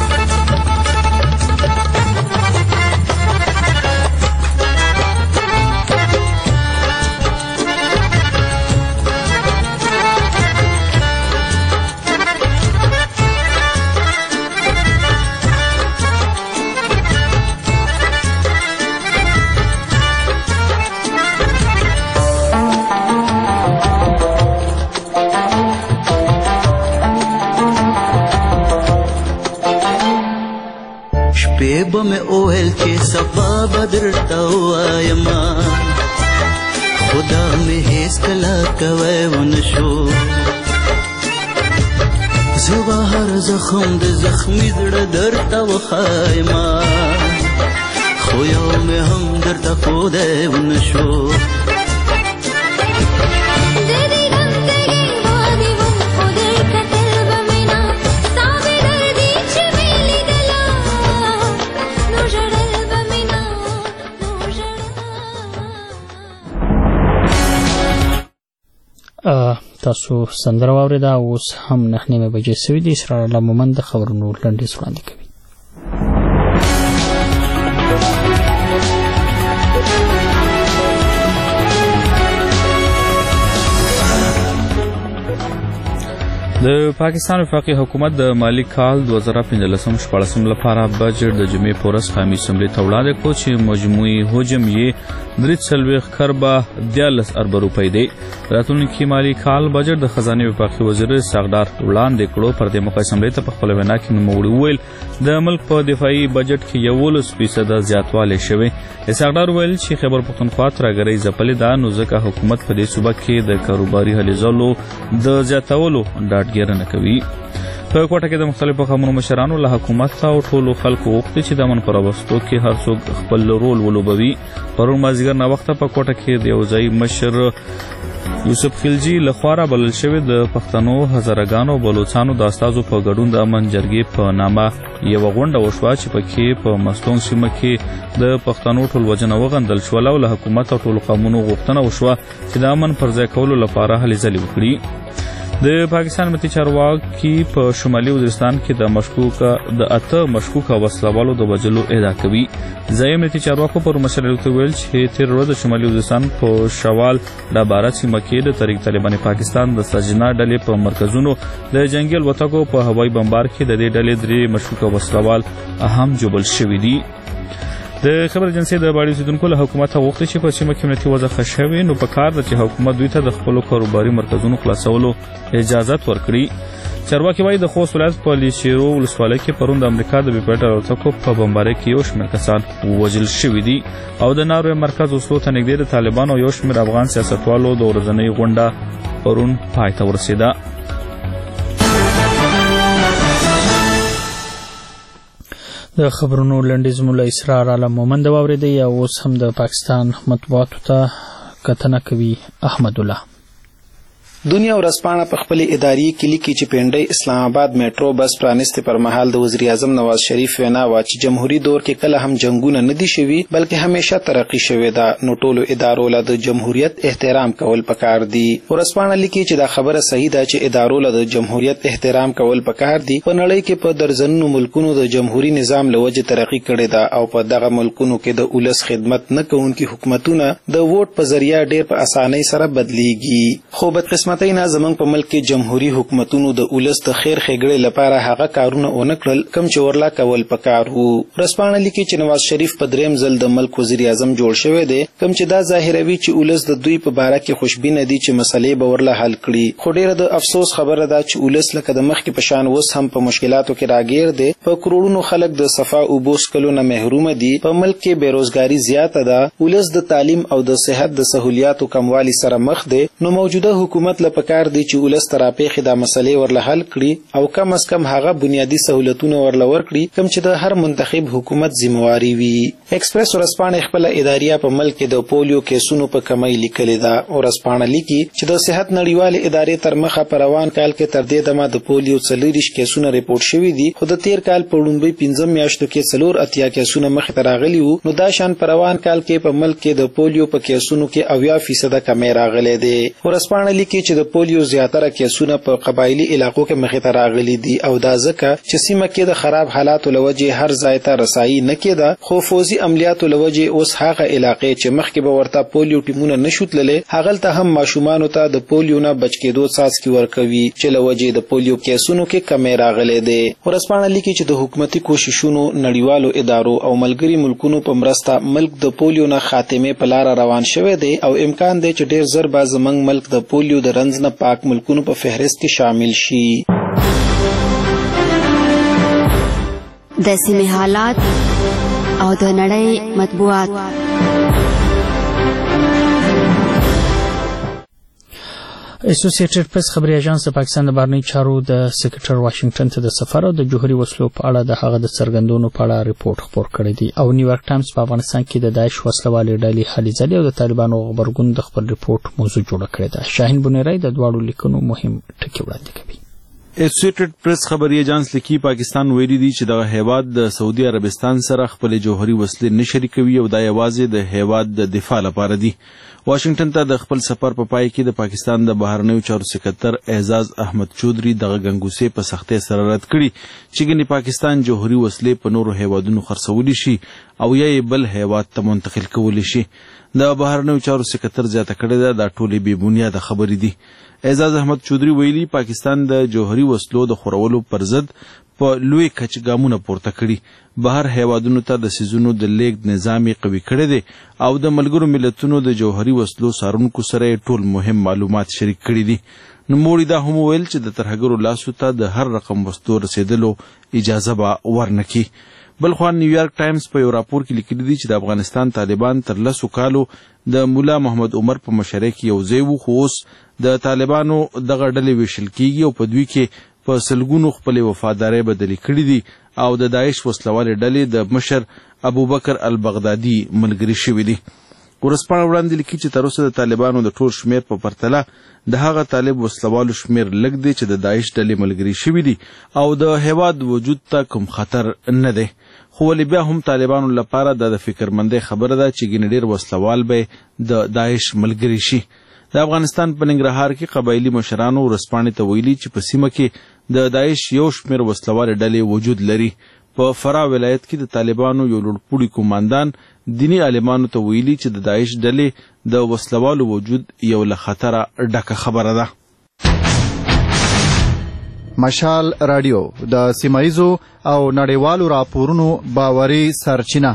به مې اوهل چې صفا بدر ته وایما خدا مې هیڅ کله کوی ونه شو زبا هر زخم د زخمی زړه درته وخایما خو یو مې هم درته ښودی ونشو تاسو سندره واورېده. اوس هم نهه نیمې بجې سوي دي. اسرار الله مومند د خبرونو لنډیز وړاندې کوي. د پاکستان وفاقي حکومت د مالی کال دوه زره پنځلسم شپاړسم لپاره بجټ د جمعې په ورځ قومي اسمبلۍ ته وړاندې کړ چې مجموعي حجم یې درې څلوېښت کروړه دیارلس اربه روپۍ دی. راتلونکي مالي کال بجټ د خزانې وفاقي وزیر اسحاق ډار وړاندې کړو. پر دې موقع اسمبلۍ ته په خپله وینا کې نوموړي وویل د ملک په دفاعي بجټ کې یولس فیصده زیاتوالی شوی. اسحاق ډار وویل چې خیبر پښتونخوا ترهګرۍ ځپلې ده، نو ځکه حکومت په دې صوبه کې د کاروباري هلې ځلو د زیاتولو ډاډګیرنه کوي. په کوټه کې د مختلفو قومونو مشرانو له حکومت او ټولو خلکو غوښتي چې د امن په راوستو کې هر څوک خپل رول ولوبوي. پرون مازدیګر ناوخته په کوټه کې د یو ځای مشر یوسف خلجي لخوا رابلل شوې د پښتنو هزارهګانو بلوڅانو د استازو په ګډون د امن جرګې په نامه یوه غونډه وشوه چې پکې په مستونګ سیمه کې د پښتنو ټول وجنه وغندل شول او له حکومت او ټولو قومونو غوښتنه وشوه چې د امن پر ځای کولو لپاره هلې ځلې وکړي. د پاکستان امنیتي چارواکي په شمالي وزیرستان کې د مشکوکه د اته مشکوکه وسلوالو د وژلو ادعا کوي. ځایي امنیتي چارواکو پر مسله ته ویل چې تېره ورځ د شمالي وزیرستان په شوال ډاباره سیمه کې د تحریک طالبان پاکستان د سرجنا ډلې په مرکزونو د جنګي الوتکو په هوایي بمبار کې د دې ډلې درې مشکوکه وسلوال هم جوبل شوي دي. د خبر ایجنسۍ د باړې اوسېدونکو له حکومته غوښتي چې په سیمه کې امنیتي وضع ښه شوې، نو په کار ده چې حکومت دوی ته د خپلو کاروباري مرکزونو خلاصولو اجازت ورکړي. چارواکي وایي د خوست ولایت په لیشیرو ولسوالۍ کې پرون د امریکا د بي پیټر الوتکو په بمبارۍ کې یو شمېر کسان ووژل شوي دي او د ناروې مرکز اوسلو ته نږدې د طالبانو یو شمېر افغان سیاستوالو د ورځنۍ غونډه پرون پای ته ورسېده. د خبرونو لنډیز مو له اسرار الله مومند واورېدی. او اوس هم د پاکستان مطبوعاتو ته کتنه کوي احمد الله. دنیا ورځپاڼه په خپل اداري کې لیکي چې پنډۍ اسلام آباد میټرو بس پرانستې پر مهال د وزیر اعظم نواز شریف وینا وا چې جمهوریت دور کې کله هم جنگونه نه دي شوي بلکې همیشه ترقی شوې ده، نو ټولو ادارو له د جمهوریت احترام کول پکار دي. ورځپاڼه لیکي چې دا خبره صحیح ده چې ادارو له د جمهوریت احترام کول پکار دي. په نړۍ کې په درجنونو ملکونو د جمهوریت نظام له وجې ترقی کړې ده او په دغه ملکونو کې د ولس خدمت نه کوونکي حکومتونه د ووټ په ذریعہ ډېر په اسانۍ سره بدلیږي. خو بدقسمتۍ نه زمونږ په ملک کې جمهوریت حکومتونو د ولس د خیر ښېګړې لپاره هغه کارونه ونه کړل کوم چې ورلا کول پکار وو. ورځپاڼه لیکي چې نواز شریف په دریم ځل د ملک وزیر اعظم جوړ شوی دی کوم چې دا ظاهروي چې ولس د دوی په باره کې خوشبینه دي چې مسلې به ورله حل کړي. خو ډېره د افسوس خبره ده چې ولس لکه د مخکې په شان اوس هم په مشکلاتو کې راګیر دی. په کروڑونو خلک د صفا اوبو څښلو نه محروم دي. په ملک کې بیروزګاري زیاته ده. ولس د تعلیم او د صحت د سہولیاتو کموالي سره مخ دی. نو موجوده حکومت لپاره کار دی چې ولس تراپېخې دا مسلې ورله حل کړي او کم از کم هغه بنیادی سہولتونه ورله ورکړي کوم چې د هر منتخب حکومت ذمہواري وي. ایکسپریس ورځپاڼه خپل اداریه په ملک کې د پولیو کیسونو په کمی لیکلې ده. ورځپاڼه لیکي چې د صحت نړیوالې ادارې تر مخه په روان کال کې تر دې دمه د پولیو څلوریش کیسونه ریپورت شوي دي، خو د تیر کال په لومړۍ پنځم میاشتو کې څلور اتیا کیسونه مخې ته راغلي وو. نو دا شان په روان کال کې په ملک کې د پولیو په کیسونو کې اویا فیصده کمی راغلی دی. ورځپاڼه لیکي چې د پولیو زیاتره کیسونه په قبایلی علاقو کې مخې ته راغلي دي او دا ځکه چې سیمه کې د خراب حالاتو لوجې هر ځای ته رسایي نه کېده، خو فوزي عملیاتو لوجې اوس هغه علاقې چې مخکې به ورته پولیو ټیمونه نشو تللی هغلته هم ماشومانو ته د پولیو نه بچ کېدو څاڅکي ورکوي چې لوجې د پولیو کیسونو کې کمی راغلی دی. ورځپاڼه لیکي چې د حکومتي کوششونو نړیوالو ادارو او ملګري ملکونو په مرسته ملک د پولیو نه خاتمې په لاره روان شوی دی او امکان دی چې ډېر ژر به زموږ ملک د پولیو د رنځ نه پاک ملکونو په فهرست کې شامل شي. د سیمې حالات او د نړۍ مطبوعات. اسوسییټډ پریس خبري اژانس د پاکستان د بهرنی چارو د سکرټر واشنگټن ته د سفر او د جوهري وسلو په اړه د هغه د څرګندونو په اړه ریپورت خپور کړی دی او نیویارک ټایمز په افغانستان کې د داعش وسلوالې ډلې هلې ځلې او د طالبانو غبرګون د خپل ریپورت موضوع جوړه کړې ده. شاهین بنيرای د دواړو لیکنو مهم ټکي وړاندې کوي. اسوسییټډ پریس خبري اژانس لیکي پاکستان ویلي دی چې دغه هیواد د سعودي عربستان سره خپل جوهري وسلې نه شریکوي او دا یوازې د هیواد د دفاع لپاره دی. واشنگټن ته د خپل سفر په پای کې د پاکستان د بهرنیو چارو سکرټر اعزاز احمد چودري دغه ګنګوسې په سختۍ سره رد کړي چې ګنې پاکستان جوهري وسلې په نورو هیوادونو خرڅولی شي او یا یې بل هیواد ته منتقل کولی شي. د بهرنیو چارو سکرټر زیاته کړې ده دا ټولې بې بنیاده خبرې دي. اعزاز احمد چودري ویلي پاکستان د جوهري وسلو د خورولو پر ضد په لوی کچ ګامونه پورته کړي. بهر هیوادونو ته د سیزونو د لیږد نظام یې قوي کړی دی او د ملګرو ملتونو د جوهري وسلو څارونکو سره ټول مهم معلومات شریک کړي دي. نوموړي دا هم وویل چې د ترهګرو لاسو ته د هر رقم وسلو رسېدلو اجازه به ورنکړي. بلخوا نیویارک ټایمز په یو راپور کې لیکلي دي چې د افغانستان طالبان تر لسو کالو د مولا محمد عمر په مشرۍ کې یو ځای وو خو اوس د طالبانو دغه ډلې ویشل کیږي او په دوی کې په سلګونو خپلې وفادارۍ بدلې کړي دي او د داعش وسلوالې ډلې د مشر ابوبکر البغدادي ملګري شوي دي. ورځپاڼه وړاندې لیکي چې تر اوسه د طالبانو د ټول شمېر په پرتله د هغه طالب وسلوالو شمېر لږ دی چې د داعش ډلې ملګري شوي دي او د هیواد وجود ته کوم خطر نه دی. خو ولې بیا هم طالبانو لپاره دا د فکرمندۍ خبره ده چې ګینې ډېر وسلوال به د داعش ملګري شي. د افغانستان په ننګرهار کې قبایلي مشرانو ورځپاڼې ته ویلي چې په سیمه کې د داعش یو شمېر وسلوالې ډلې وجود لري. په فرا ولایت کې د طالبانو یو لوړپوړي قوماندان دیني عالمانو ته ویلي چې د داعش ډلې د وسلوالو وجود یو له خطره ډکه خبره ده. مشال رادیو د سیمایزو او نړیوالو راپورونو باوري سرچینه.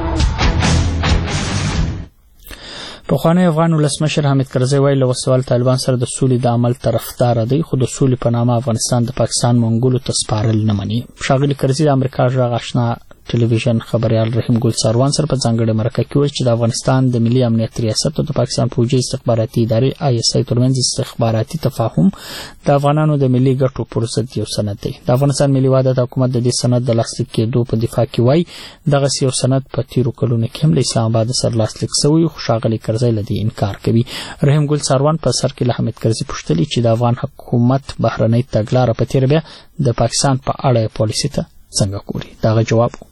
پخوانی افغان ولسمشر حامد کرزی ویلي وسوال طالبان سره د سولې د عمل طرفدار دی خو د سولې په نامه افغانستان د پاکستان منګولو ته سپارل نه مني. ښاغلي کرزی د امریکا غږ آشنا ټلویزیون خبريال رحیم ګل ساروان سره په ځانګړې مرکه کې ویل چې د افغانستان د ملي امنیت ریاست او د پاکستان پوځي استخباراتي ادارې آی اس آی ترمنځ استخباراتي تفاهم د افغانانو د ملي ګټو پر ضد یو سند دی. د افغانستان ملي وحدت حکومت د دې سند د لاسلیک کېدو په دفاع کې وایي دغه یو سند په تیرو کلونو کې هم له اسلام آباد سره لاسلیک شوی خو ښاغلي کرزی له دې انکار کوي. رحیم ګل ساروان په سر کې له حامد کرزی پوښتلي چې د افغان حکومت بهرنۍ تګلاره په تیر بیا د پاکستان په اړه پالیسي ته څنګه ګوري. دغه جواب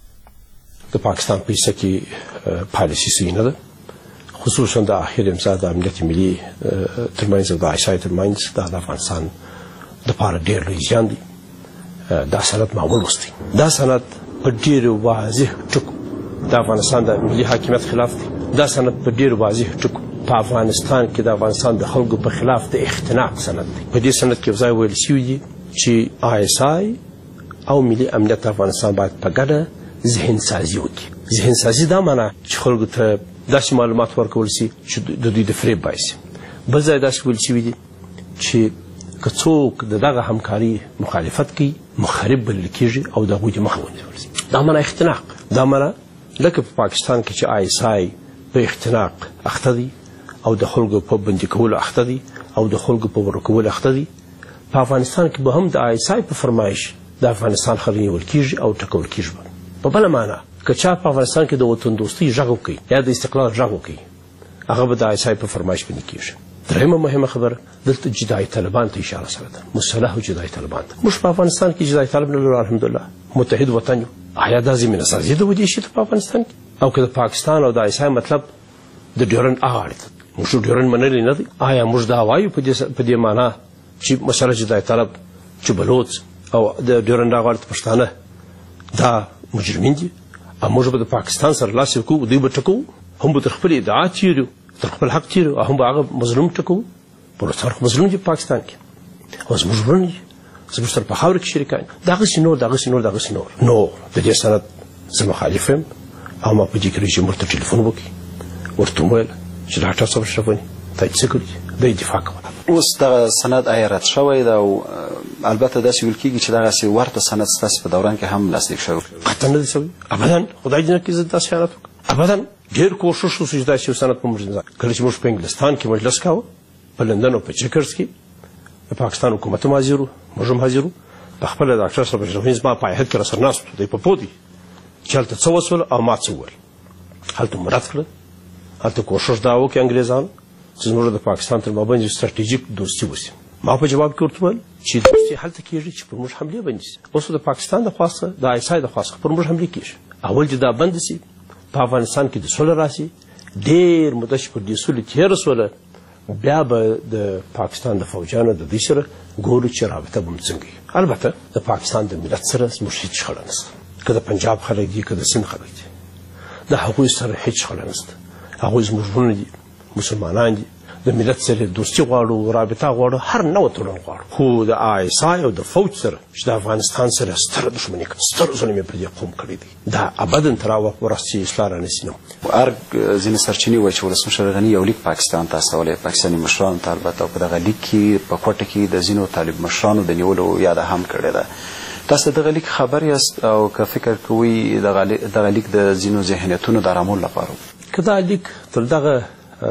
د پاکستان په څه کې پالیسي سینه ده خصوصا د اخر امضا د امنیت ملي ترمنځ د آی اس آی ترمنځ د افغانستان د لپاره ډېر لوی زیان دی. دا سند معمول وستي دا سند په ډېر واضح ټکو د افغانستان د ملي حاکمیت خلاف دی. دا سند په ډېر واضح ټکو په افغانستان کې د افغانستان د خلکو په خلاف د اختناق سند دی. په دې سند کې ځای ویل شوی دی چې آی اس آی او ملي امنیت افغانستان باید په ګډه ذهن سازي وکړي. ذهن سازي دا معنی چې خلکو ته داسې معلومات ورکول شي چې د دوی د فریب باعث شي. بل ځای داسې ویل شوي دي چې که څوک د دغه همکاري مخالفت کوي مخرب بلل کېږي او د هغوی د مخه ونیول شي. دا معنی اختناق. دا معنی لکه په پاکستان کې چې آی اس آی په اختناق اخته دي او د خلکو په بندي کولو اخته دي او د خلکو په ورکولو اخته دي، په افغانستان کې به هم د آی اس آی په فرمایش د افغانستان خلک نیول کېږي او ټکول کېږي. په بله معنا که چا په افغانستان کې د وطن دوستۍ غږ وکړي یا د استقلال غږ وکړي هغه به د آی اس آی په فرمایش باندې کېږي. درېیمه مهمه خبره دلته جدایي طالبان ته اشاره سره ده، مسلحو جدایي طالبان ته. موږ په افغانستان کې جدایي طالب نه لرو الحمدلله، متحد وطن یو. آیا دا زمینه سازي د ودې شي په افغانستان کې؟ او که د پاکستان او د آی اس آی مطلب د ډیورنډ هغه اړه ده موږ ډیورنډ منلی نه دی. آیا موږ دا وایو په دې معنا چې مثلا جدایي طالب چې بلوچ او د ډیورنډ هغه اړه پښتانه دا مجرمین دي؟ او موږ به د پاکستان سره لاس یو کوو دوی به ټکو هم به تر خپل ادعا تیرو تر خپل حق تیرو او هم به هغه مظلوم ټکو. بلوچستان خو مظلوم دي په پاکستان کې او زموږ ورونه دي زموږ سره په خاوره کې شریکان دغسې نور دغسې نور دغسې نور نو د دې سند زه مخالف یم او ما په دې کې رژیم ورته ټلیفون وکړي ورته وویل چې ډاکټر صاحب اشرف غني تا یې څه کړي دی دفاع کوله. اوس دغه سند آیا رد شوی ده او البته داسې ویل کېږي چې دغسې ورته سند ستاسې په دوران کې هم لاسلیک شوی؟ قطعا نه دی شوی ابدا. خدای دې نه کړي زه داسې خیانت وکړم ابدا. ډېر کوښښ وشو چې داسې یو سند په موږ کله چې موږ په انګلستان کې مجلس کاوه په لندن او په چکرز کې د پاکستان حکومت هم حاضر وو موږ هم حاضر وو په خپله ډاکټر صاحب اشرف غني زما په هیات کې راسره ناست وو دی په پوه دي چې هلته څه وسول او ما څه وویل هلته مو رد کړه هلته کوښښ دا وکړي انګریزانو چې زموږ د پاکستان تر مابین ستراتیژیک دوستي وسي ما په جواب کې ورته وویل چې دوستي هلته کېږي چې پر موږ حملې بندې شي اوس د پاکستان د خوا څخه د آی اس آی د خوا څخه پر موږ حملې کېږي اول چې دا بند شي په افغانستان کې د سوله راسي ډېر موده چې پر دې سولې تېره سوله بیا به د پاکستان د فوجانو د دوی سره ګورو چې رابطه به څنګه وي البته د پاکستان د ملت سره زموږ هېڅ شخړه نشته که د پنجاب خلک دي که د سند خلک دي د هغوی سره هېڅ شخړه نشته هغوی زموږ وروڼه دي مسلمانان دي د ملت سره دوستي غواړو رابطه غواړو هر نوع تړون غواړو خو د آی اس آی او د فوج سره چې د افغانستان سره ستره دښمني ستر ظلم یې پر دې قوم کړی دی دا ابدا تر هغه وروسته اصلاح رانیسي نه ارګ ځینې سرچینې وایي چې ولسمشر غني یو لیک پاکستان ته استولی پاکستاني مشرانو ته البته او په دغه لیک کې په کوټه کې د ځینو طالب مشرانو د نیولو یاده هم کړې ده تاسو دغه لیک خبر یاست او که فکر کوئ دغه لیک د ځینو ذهنیتونو د ارامولو لپاره که دا لیک تر دغه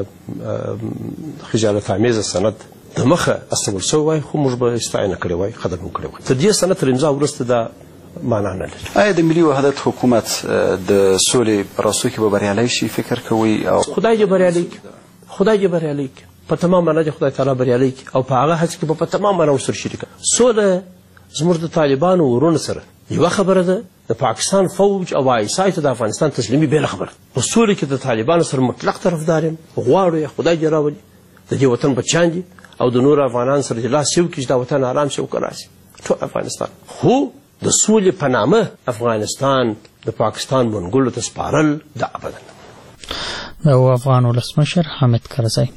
خجالت آمیزه سند د مخه استول شوی وای خو موږ به ستاینه کړې وای قدر هم کړی وای تر دې سند تر امضا وروسته دا معنا نه لري آیا د ملي وحدت حکومت د سولې په راستو کې به بریالی شي فکر کوئ او خدای دې بریالی کړي خدای دې بریالی کړي په تمام معنا دې خدای تعالی بریالی کړي او په هغه هڅه کې به په تمام معنا ورسره شریکه سوله زموږ د طالبانو ورونو سره یوه خبره ده د پاکستان فوج او آی اس آی ته د افغانستان تسلیمي بېله خبره په سولې کې د طالبانو سره مطلق طرفدار یم غواړو یې خدای دې راولي د دې وطن بچیان دي او د نورو افغانانو سره دې لاس یو کړي چې دا وطن ارام شي او که راشي ټول افغانستان خو د سولې په نامه افغانستان د پاکستان منګلو ته سپارل دا ابدا د افغان ولسمشر حامد کرزی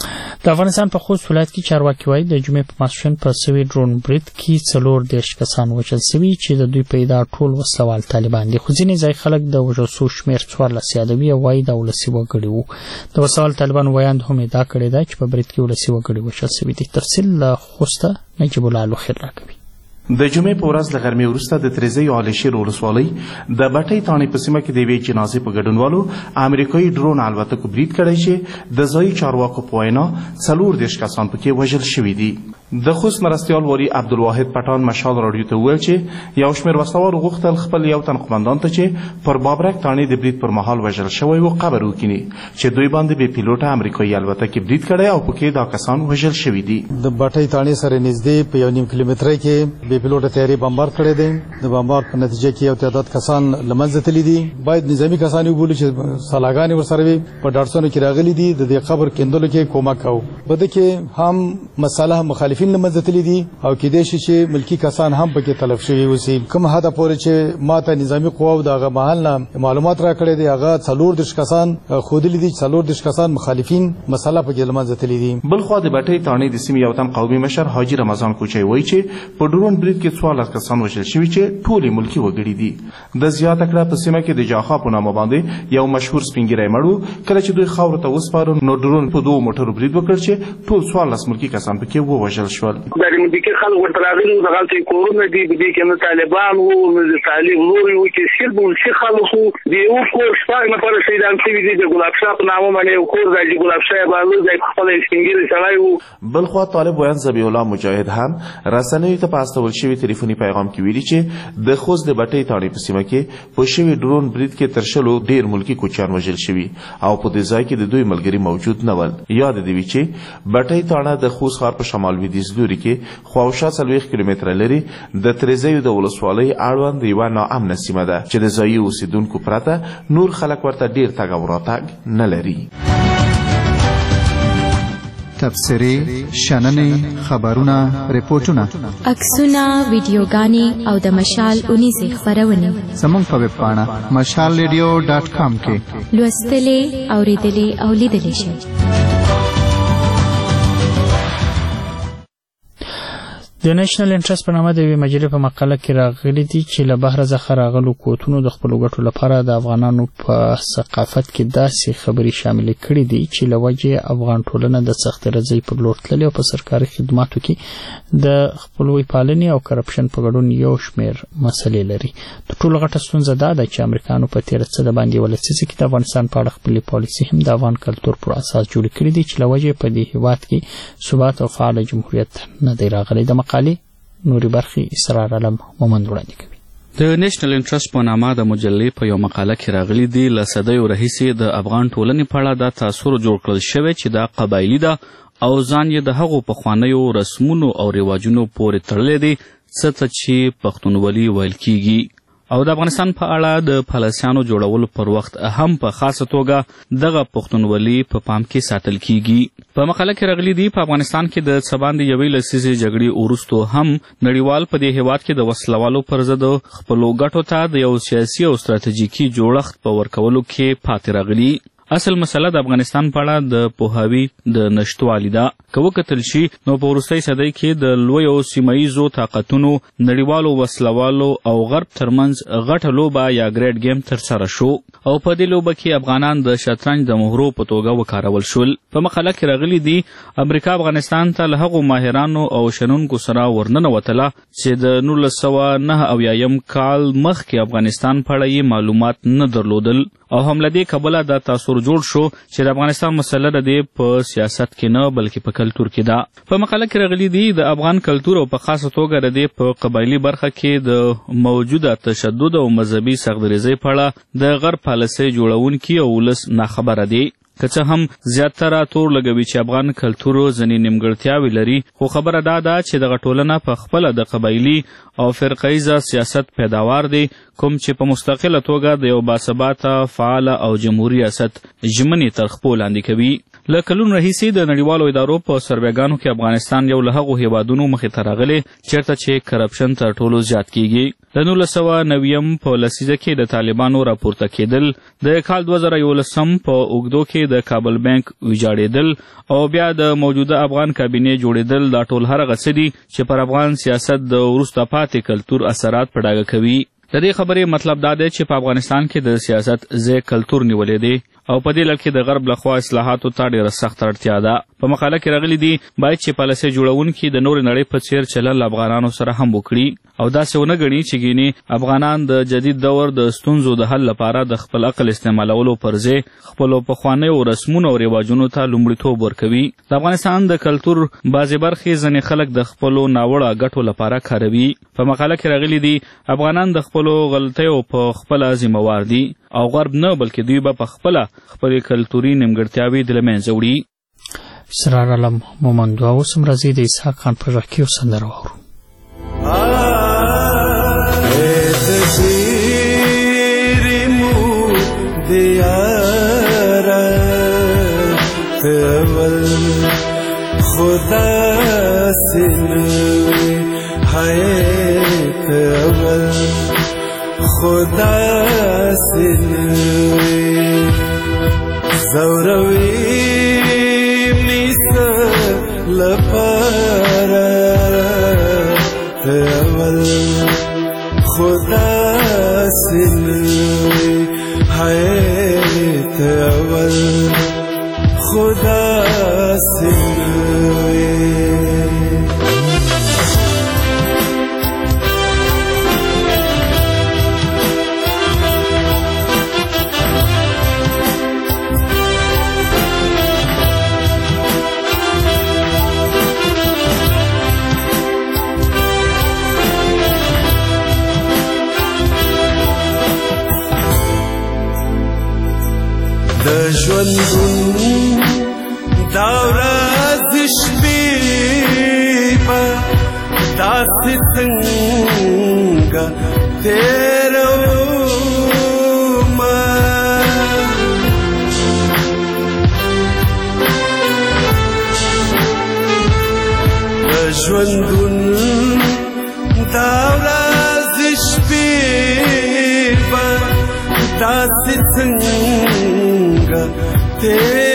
د افغانستان په خوست ولایت کې چارواکي وایي د جمعې په ماسپښین په سوي ډرون برید کې څلور دېرش کسان وژل سوي چې د دوی په ادعا ټول وسلوال طالبان دي خو ځینې ځای خلک د وژل سوو شمېر څوارلس یادوي او وایي دا ولسي وګړي وو د وسلوال طالبانو ویاند هم ادعا کړې ده چې په برید کې ولسي وګړي وژل سوي دي تفصیل له خوسته نجیب الله لوخیر راکوي د جمعې په ورځ له غرمې وروسته د تریزیو عالیشیر ولسوالۍ د بټۍ تاڼې په سیمه کې د یوې جنازې په ګډونوالو امریکایي ډرون الوتکو برید کړی چې د ځایي چارواکو په وینا څلور دېرش کسان پکې وژل شوي دي د خوست مرستیال والي عبدالواحد پټان مشال راډیو ته وویل چې یو شمېر وسلوالو غوښتل خپل یو تن قمندان ته چې پر بابرک تاڼې د برید پر مهال وژل شوی و قبر وکیني چې دوی باندې بې پیلوټه امریکایي الوتکې برید کړی او پکې دا کسان وژل شوي دي د بټۍ تاڼې سره نږدې په یو نیم کیلومترۍ کې بې پیلوټه طیارې بمبار کړی دی د بمبار په نتیجه کې یو تعداد کسان له منځه تللي دي باید نظامي کسان وبولو چې سلاګانې ورسره وي په ډاټسونو کې راغلي دي د دې قبر کیندلو کې کومک کوو په دې کې هم مساله مخالفین له منځه تللي دي او کېدای شي چې ملکي کسان هم پکې تلف شوي اوسي کوم حده پورې چې ما ته نظامي قواو د هغه محل نه معلومات راکړی دی هغه څلور دېرش کسان ښودلي دي څلور دېرش کسان مخالفین مساله پکې له منځه تللي دي بلخوا د بټۍ تاڼې د سیمې یو تن قومي مشر حاجي رمضان کوچی وایي چې په ډرون برید کې څوارلس کسان وژل شوي چې ټولې ملکي وګړي دي د زیاته کړه په سیمه کې د جاخا په نامه باندې یو مشهور سپینګیری مړ و کله چې دوی خاورو ته وسپارو نو ډرون په دوو موټرو برید وکړ چې ټول څوارلس ملکي کسان پکې ووژل شول دې خلک ورته راغلي وو دغلته یې کورونه دي په دې کې نه طالبان وو نه د طالب نورې وو چې صرف ولسي خلک وو د یو کور شپږ نفره شهیدان شوي دي د ګلاب شاه په نامه باندې یو کور دی چې ګلاب شاه بهلول دی خپله یې سپین ږیری سړی وو بلخوا طالب ویاند ذبیح الله مجاهد هم رسنیو ته په استول شوي تلیفوني پیغام کې ویلي چې د خوست د بټۍ تاڼې په سیمه کې په شوي ډرون برید کې تر شلو ډېر ملکي کوچیان وژل شوي او په دې ځای کې د دوی ملګري موجود نه ول یاد دې وي چې بټۍ تاڼه د خوست ښار په شمال لویدیځ لوري کې خواوشا څلوېښت کیلومتره لرې د تریزیو د ولسوالۍ اړوند یوه ناامنه سیمه ده چې د ځایي اوسېدونکو پرته نور خلک ورته ډېر تګ او راتګ نه لري تبصرې شننې خبرونه ریپورټونه عکسونه ویډیوګانې او د مشال اونیزې خپرونې زموږ په ویب پاڼه مشال ریډیو ډاټ کام کې لوستلې اورېدلې او لیدلې شئ د نېشنل انټرست په نامه د یوې مجلې په مقاله کې راغلي دي چې له بهر څخه راغلو قوتونو د خپلو ګټو لپاره د افغانانو په ثقافت کې داسې خبرې شاملې کړي دي چې له وجې افغان ټولنه د سخت رضۍ پر لور تللې او په سرکاري خدماتو کې د خپلوي پالنې او کرپشن په ګډون یو شمېر مسلې لري. تر ټولو غټه ستونزه دا ده چې امریکایانو په تېره څه د باندې یوه لسیزه کې د افغانستان په اړه خپلې پالیسي هم د افغان کلتور پر اساس جوړې کړي دي چې له وجې په دې هېواد کې ثبات او فعال جمهوریت نه دی راغلی. د مقالې نوري برخې اسرار علم مومند وړاندې کوي. د نېشنل انټرست په نامه د مجلې په یو مقاله کې راغلي دي له صدیو راهیسې د افغان ټولنې په اړه دا تاثر جوړ کړل شوی چې دا قبایلي ده او ځان یې د هغو پخوانیو رسمونو او رواجونو پورې تړلی دی څه ته چې پښتونولي ویل کیږي او د افغانستان په اړه د پالیسیانو جوړولو پر وخت هم په خاصه توګه دغه پښتونولي په پام کې ساتل کیږي. په مقاله کې راغلي دي په افغانستان کې د څه باندې یوې لسیزې جګړې وروستو هم نړیوال په دې هېواد کې د وسلوالو پر ضد خپلو ګټو ته د یو سیاسي او ستراتیژیکي جوړښت په ورکولو کې پاتې راغلي. اصل مسله د افغانستان په اړه د پوهاوي د نشتوالي ده. که وکتل شي نو په وروستۍ صدۍ کې د لویو سیمه ییزو طاقتونو نړیوالو وسلوالو او غرب ترمنځ غټه لوبه یا ګریډ ګیم ترسره شو او په دې لوبه کې افغانان د شطرنج د مهرو په توګه وکارول شول. په مقاله کې راغلي دي امریکا افغانستان ته له هغو ماهرانو او شنونکو سره ورننوتله چې د نولس سوه نهه اویایم کال مخکې افغانستان په اړه یې معلومات نه درلودل او هم له دې کبله دا تاثر جوړ شو چې د افغانستان مسله د دې په سیاست کې نه بلکې په کلتور کې ده. په مقاله کې راغلي دي د افغان کلتور او په خاصه توګه د دې په قبایلي برخه کې د موجوده تشدد او مذهبي سختدریزۍ په اړه د غرب پالیسۍ جوړونکي او ولس ناخبره دي. که څه هم زیاتره تور لګوي چې افغان کلتور ځینې نیمګړتیاوې لري خو خبره دا ده چې دغه ټولنه په خپله د قبایلي او فرقیزه سیاست پیداوار دی کوم چې په مستقله توګه د یو باثباته فعاله او جمهوري ریاست ژمنې تر خپو لاندې کوي. له کلونو راهیسې د نړیوالو ادارو په سروېګانو کې افغانستان یو له هغو هېوادونو مخې ته راغلی چېرته چې کرپشن تر ټولو زیات کیږي. د نولس سوه نویم په لسیزه کې د طالبانو راپورته کېدل، د کال دوه زره یولسم په اوږدو کې د کابل بانک ویجاړېدل او بیا د موجوده افغان کابینې جوړېدل دا ټول هغه څه دي چې پر افغان سیاست د وروسته پاتې کلتور اثرات په ډاګه کوي. د دې خبرې مطلب دا دی چې په افغانستان کې د سیاست ځای کلتور نیولی دی او په دې لړ کې د غرب لخوا اصلاحاتو ته ډېره سخته اړتیا ده. په مقاله کې راغلي دي باید چې پالیسۍ جوړونکي د نورې نړۍ په څېر چلل افغانانو سره هم وکړي او داسې ونه ګڼي چې ګینې افغانان د جدید دور د ستونزو د حل لپاره د خپل عقل استعمالولو پر ځای خپلو پخوانیو رسمونو او رواجونو ته لومړیتوب ورکوي. د افغانستان د کلتور بعضې برخې ځینې خلک د خپلو ناوړه ګټو لپاره کاروي. په مقاله کې راغلي دي افغانان د خپلو غلطیو په خپله ذمهوار دي او غرب نه بلکې دوی به په خپله خپلې کلتوري نیمګړتیاوې د له منځه وړي. اسرار علم مومند اوس هم راځي د اسحاق خان په غږ کې یو سندره واورو. خدا سے ہے اول خدا سے زوروی مثل لپارا اول خدا سے ہے اول خدا سے د ژوندون دا ورځ شپې به داسې څنګه تېرومه د ژوندون دا ورځ شپې به داسې څنګه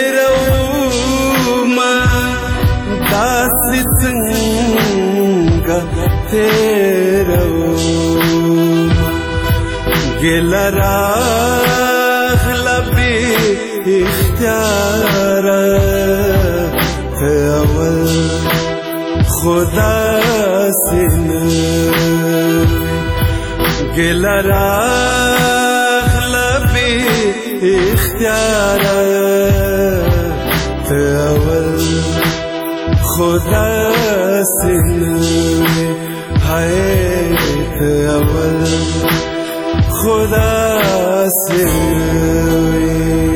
تیروما داسې څنګه تیروم گل راغله بی اختیاره ته اول خدا سینه گل راغله بی اختیاره ته اول خدا سینه های ته اول خدا سینه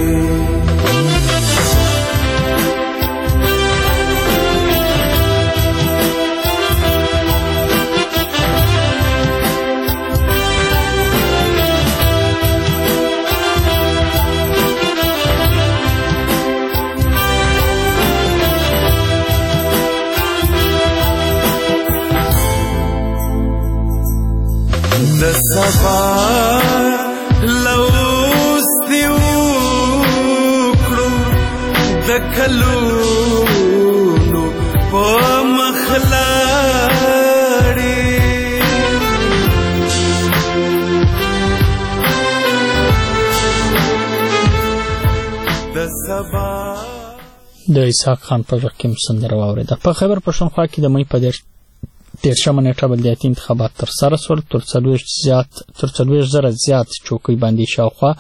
د سبا لوس دی وکړو د کلونو په مخلاړي د سبا د اسحاق خان په غږ کې سندره واورېده. په خیبر پښتونخوا کې د مې په دېرش دیرشمه نیټه بلدیاتي انتخابات ترسره شول. تر څلوېښت زیات تر څلوېښت زره زیات چوکۍ باندې شاوخوا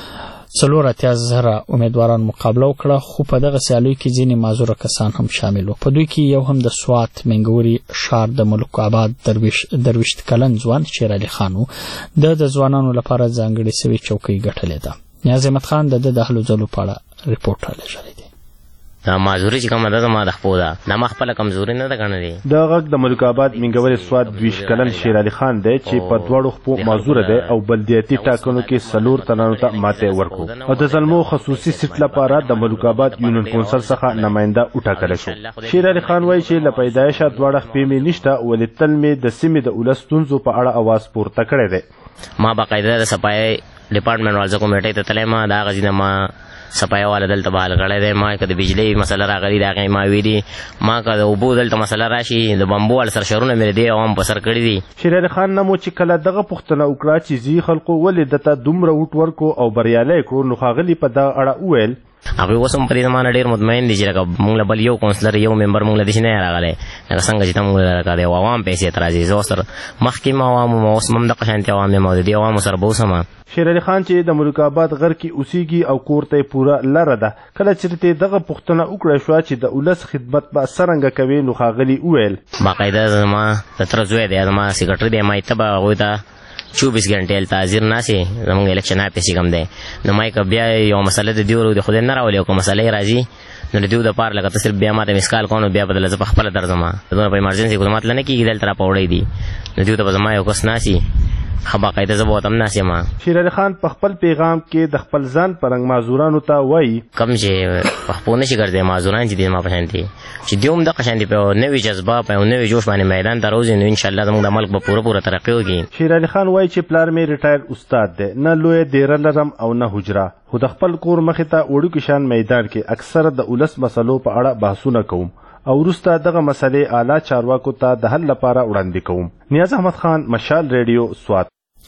څلور اتیا زره امیدواران مقابله وکړه، خو په دغه سیالیو کې ځینې معذوره کسان هم شامل وو. په دوی کې یو هم د سوات منګوري ښار د ملک آباد درویشت کلن ځوان شیر علي خان و. د د ځوانانو لپاره ځانګړې سوې چوکۍ ګټلې ده. نیاز احمد خان د د هلو ځلو په اړه ریپورټ رالیږلی دی. دا معذوري چې کومه ده زما د خپو ده، دا ما خپله کمزوري نه ده ګڼلې. دا غږ د ملک آباد منګوري سوات دویشت کلن شیر علي خان دی چې په دواړو خپو معذوره دی او بلدیاتي ټاکنو کې څلور تنانو ته ماتې ورکړو او د زلمو خصوصي سیټ لپاره د ملک آباد یونین کونسل څخه نماینده وټاکلی شو. شیر علي خان وایي چې له پیدایشه دواړه خپې مې نشته، ولې تل مې د سیمې د ولس ستونزو په اړه اواز پورته کړی دی. ما باقاعده د صفایي ډپارټمنټ والزه کمیټۍ ته تللی، ما د هغه ځای نه ما صفایه والا دلته بحال کړی دی. ما که د بجلۍ مسله راغلي د هغې ما ویلي، ما که د اوبو دلته مسله راشي د بمبو والا سرشرونه مې د دې عوام په سر کړي دي. شیر علي خان نه مو چې کله دغه پوښتنه وکړه چې ځي خلکو ولې دته دومره وټ ورکړو او بریالی کړو، نو ښاغلي په دغه اړه وویل هغوی اوس هم په دې زمانه ډېر مطمئن دي چې لکه موږ له بل یو کونسلر یو ممبر موږ له داسې نه راغلی، لکه څنګه چې ته موږ لکه د عوام پیسې ته راځي. زه اوس سره مخکې م عوام وم، اوس هم دغه شانتې عوام یم او د دې عوامو سره به اوسم. شیر علي خان چې د ملک آباد غر کې اوسیږي او کور ته یې پوره لاره ده، کله چې ترې دغه پوښتنه وکړه شوه چې د ولس خدمت به څرنګه کوې، نو ښاغلي وویل باقاعده زما د تره زوی دی، زما سیکرټري دی، ما یې ته به هغوی ته چوبیس ګنټې هلته حاضر ناستې، زموږ الیکشن آفیس چې کوم دی، نو ما یې که بیا یوه مسله د دیو د خدای نه راولي او که مسله یې راځي نو د دیو دپاره لکه ته صرف بیا ما ته مس کال کوو، نو بیا به دله زه په خپله درځم. دونه په ایمرجنسي کې زما تله نه کېږي، دلته را په وړی دي، نو دیو ته به زما یو کس ناستي ښه باقاعده زه به ورته هم ناست یم. شیر علي خان په خپل پیغام کې د خپل ځان په رنګ معذورانو ته وایي کوم چې په خپو نشي ګرځی معذوران چې دي زما په شانتې چې دوی هم دغه شانتې په یو نوي جذبه په یو نوي جوش باندې میدان ته راوځي، نو انشاءالله زموږ د ملک به پوره پوره ترقي وکړي. شیر علي خان وایي چې پلار مې ریټایر استاد دی، نه لویه دیره لرم او نه حجره، خو د خپل کور مخې ته وړوکي شان میدان کې اکثره د ولس مسلو په اړه بحثونه کوم او وروسته دغه مسلې اعلی چارواکو ته د حل لپاره وړاندې کوم. نیاز احمد خان، مشال ریډیو، سوات.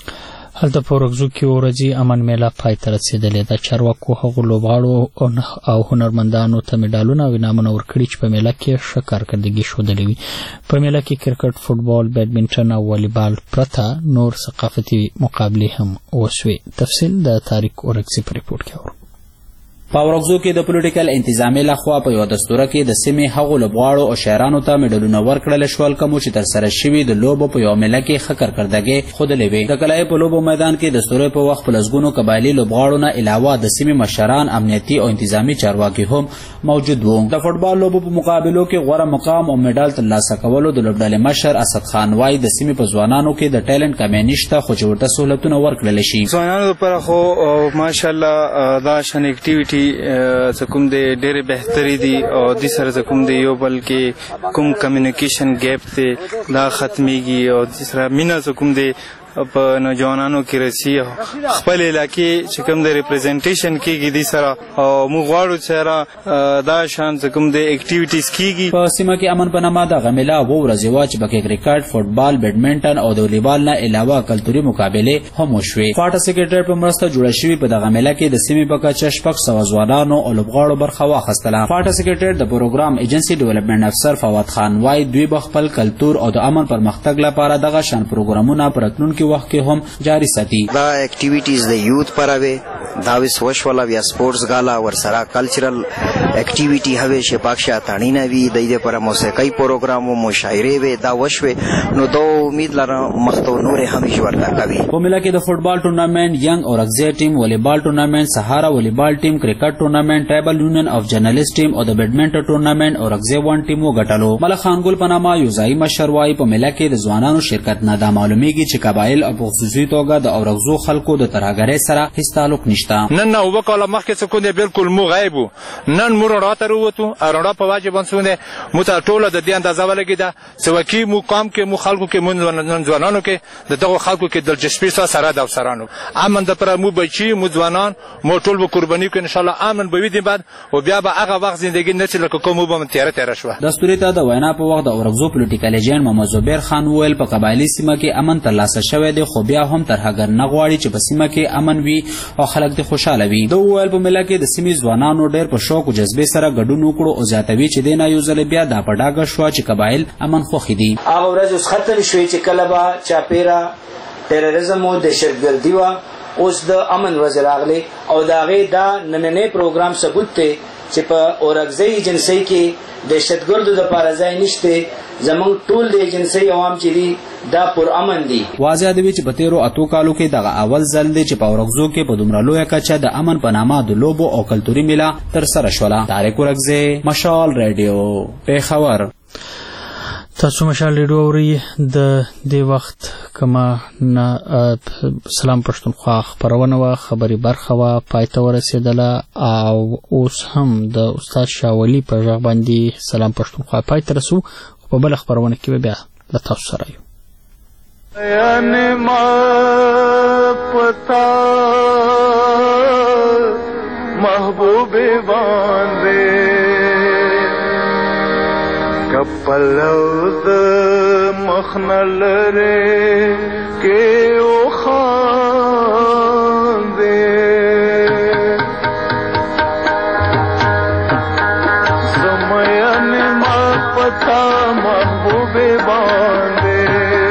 هلته په ورکزو کې ورځي امن میله پای ته رسېدلې ده. چارواکو هغو لوبغاړو او هنرمندانو ته مډالونه او انعامونه ورکړي چې په میله کې ښه کارکردګي ښودلې وي. په میله کې کرکټ، فوټبال، بیډمنټن او والیبال پرته نور ثقافتي مقابلې هم وشوې. تفصیل د طارق اورکزي په ریپورټ کې اورو. په اورکزو کې د پولیټیکل انتظامیې لخوا په یوه دستوره کې د سیمې هغو لوبغاړو او شاعرانو ته مډالونه ورکړل شول کومو چې ترسره شوي د لوبو په یوه میله کې ښه کارکردګي ښودلې وې. د کلایي په لوبو میدان کې د دستورې په وخت په لسګونو قبایلي لوبغاړو نه علاوه د سیمې مشران، امنیتي او انتظامي چارواکي هم موجود وو. د فوټبال لوبو په مقابلو کې غوره مقام او مډال ترلاسه کولو د لوبډلې مشر اسد خان وایي د سیمې په ځوانانو کې د ټیلنټ کمی نشته، خو چې ورته سهولتونه ورکړل شي. ځوانانو لپاره خو ماشاءالله دا شان اکټیویټي کوم دی ډېرې بهتري دي او دې سره کوم دی یو بل کې کوم کمیونیکیشن ګیپ دی دا ختمیږي او دې سره مینه کوم دی په نوجوانانو کې رسي خپل علاقې چې کوم د ریپرزنټیشن کېږي دې سره او موږ غواړو چې دا شان چې کوم د اکټیویټیز کېږي. په سیمه کې امن په نامه دغه میله اوه ورځې وه چې پکې کرکټ، فوټبال، بیډمنټن او د والیبال نه علاوه کلتوري مقابلې هم وشوې. خواټه سکرټریټ په مرسته جوړه شوې په دغه میله کې د سیمې په کچه شپږ سوه ځوانانو او لوبغاړو برخه واخیستله. خواټه سکرټریټ د پروګرام ایجنسي ډیولپمنټ افسر فواد خان وایي دوی به خپل کلتور او د امن پرمختګ لپاره دغه شان پروګرامونه په راتلونکي وخت کې هم جاري ساتي. دا اکټیویټیز د یوت پراوي دا وس وشولا بیا سپورتس غالا ورسره کلچرل اکټیویټي هوي چې پاکشا تانینا وی د دې پر موسیقي پروګرام او مشاعره وي دا وشوي نو دو امید لرم مختو نور همیش ورته کوي. په مله کې د فوټبال ټورنمنت، ینګ اورګزي ټیم، والیبال ټورنمنت، سهارا والیبال ټیم، کرکټ ټورنمنت، ټرایبل یونین اف جرنالیست ټیم او د بیډمنټن ټورنمنت اورګزي وان ټیم وګټلو. ملک خانګل په نامه یو ځای مشر وایي په مله کې د ځوانانو شرکت نه دا معلومیږي چې قبایل او خصوصي توګه د اورګزو خلکو د ترهګرۍ سره هیڅ تعلق نشته. نن نو وکاله مخکې څه کوم بالکل مو غایب نن مور راته وروته اړه په واجب انسونه مو ته ټوله د دې اندازه ولګیده چې وکی مو قام کې مو خلکو کې مون ځوانانو کې د دغه خلکو کې دلچسپي سره د افسرانو امن د پر مو بچي مو ځوانان مو ټول به قرباني کوي ان شاء الله امن به وي دي بعد او بیا به هغه وخت ژوندۍ نه چې لکه کوم به تیار تیار شو. دستوري ته د وینا په وخت د اورګزو پولیټیکل ایجنټ محمد زبیر خان ویل په قبایلی سیمه کې امن ترلاسه شوی دی خو بیا هم ترهګر نه غواړي چې په سیمه کې امن وي او خلک دې خوشاله وي. د ویل په مله کې د سیمې ځوانانو ډېر په شوق او جذبې سره ګډون وکړو او زیاتوي چې دینه یو ځل بیا دا په ډاګه شو چې قبایل امن خوښ دي. هغه ورځ اوس ختم شوې چې کله به چاپیرا ټیرریزم او دهشتګردي وه اوس د امن ورځ راغلی او د هغې دا نننی پروګرام ثبوت دی چې په اورګزۍ ایجنسۍ کې دهشتګردو دپاره ځای نشته. زمونږ ټول د ایجنسۍ عوام چې دي دا پر امن دي. واضح دی چې په تیرو اتو کالو کې دغه اول ځل دی چې په اورګزو کې په دومره لویه کچه د امن په نامه د لوبو او کلتوري میله ترسره شوله. طارق اورګزی، مشال رادیو، پیښور. تاسو مشال ریډیو اورئ د دې وخت کما نه سلام پښتونخوا خبرونه وا خبري برخه وا پای ته ورسېدله او اوس هم د استاد شاولي په ژغ باندې سلام پښتونخوا پای ته رسو په بل خبرونه کې بیا له تاسو سره یو. یعنی ما پتا محبوب باندې کپلود مخنل ره کې او خان دې سميان ما پتا محبوب باندې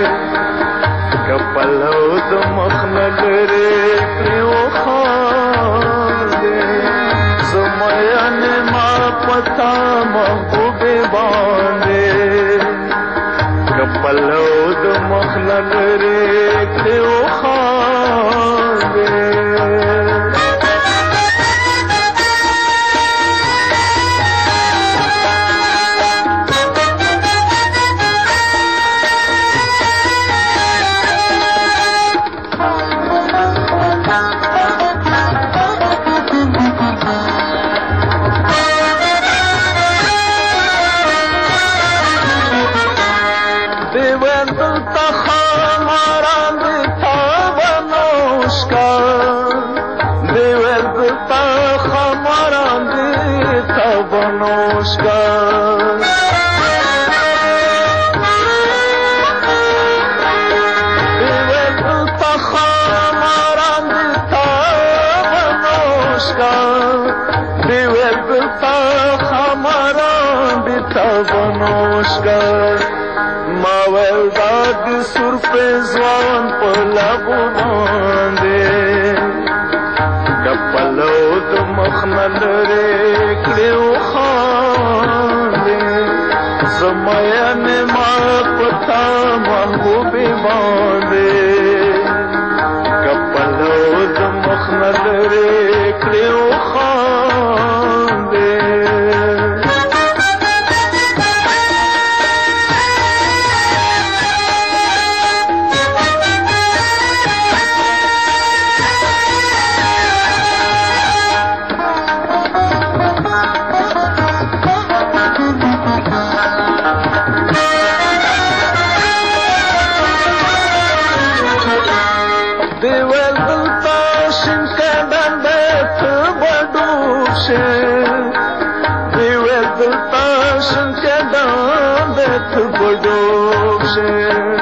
کپلود مخنل ره کې او خان دې سميان ما پتا محبوب باندې کپلو د مخلل ریکھتے او خاندے سر پہ زوان پلابو باندے کپلو د مخنل ریکڑے او خاندے زمین ما پتا محبوبی باندے کپلو د مخنل ریکڑے او خاندے ته بډوب شې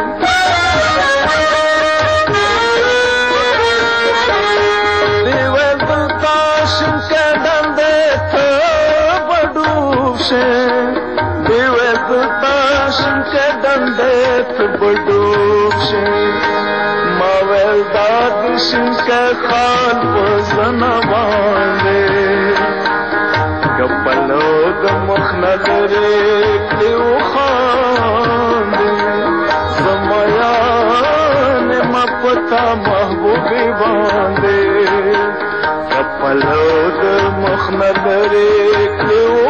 دی ویل دلته شنکه ډنډې ته بډوب شې دی ویل دلته شنکه ډنډې ته بډوب شې ما ویل دا د شنکه خان په زنه باندې کپلو د مخ نه لرې کړې وخاندې زما یانې ما پتا محبوبې باندې کپلو د مخ نه لرې کړې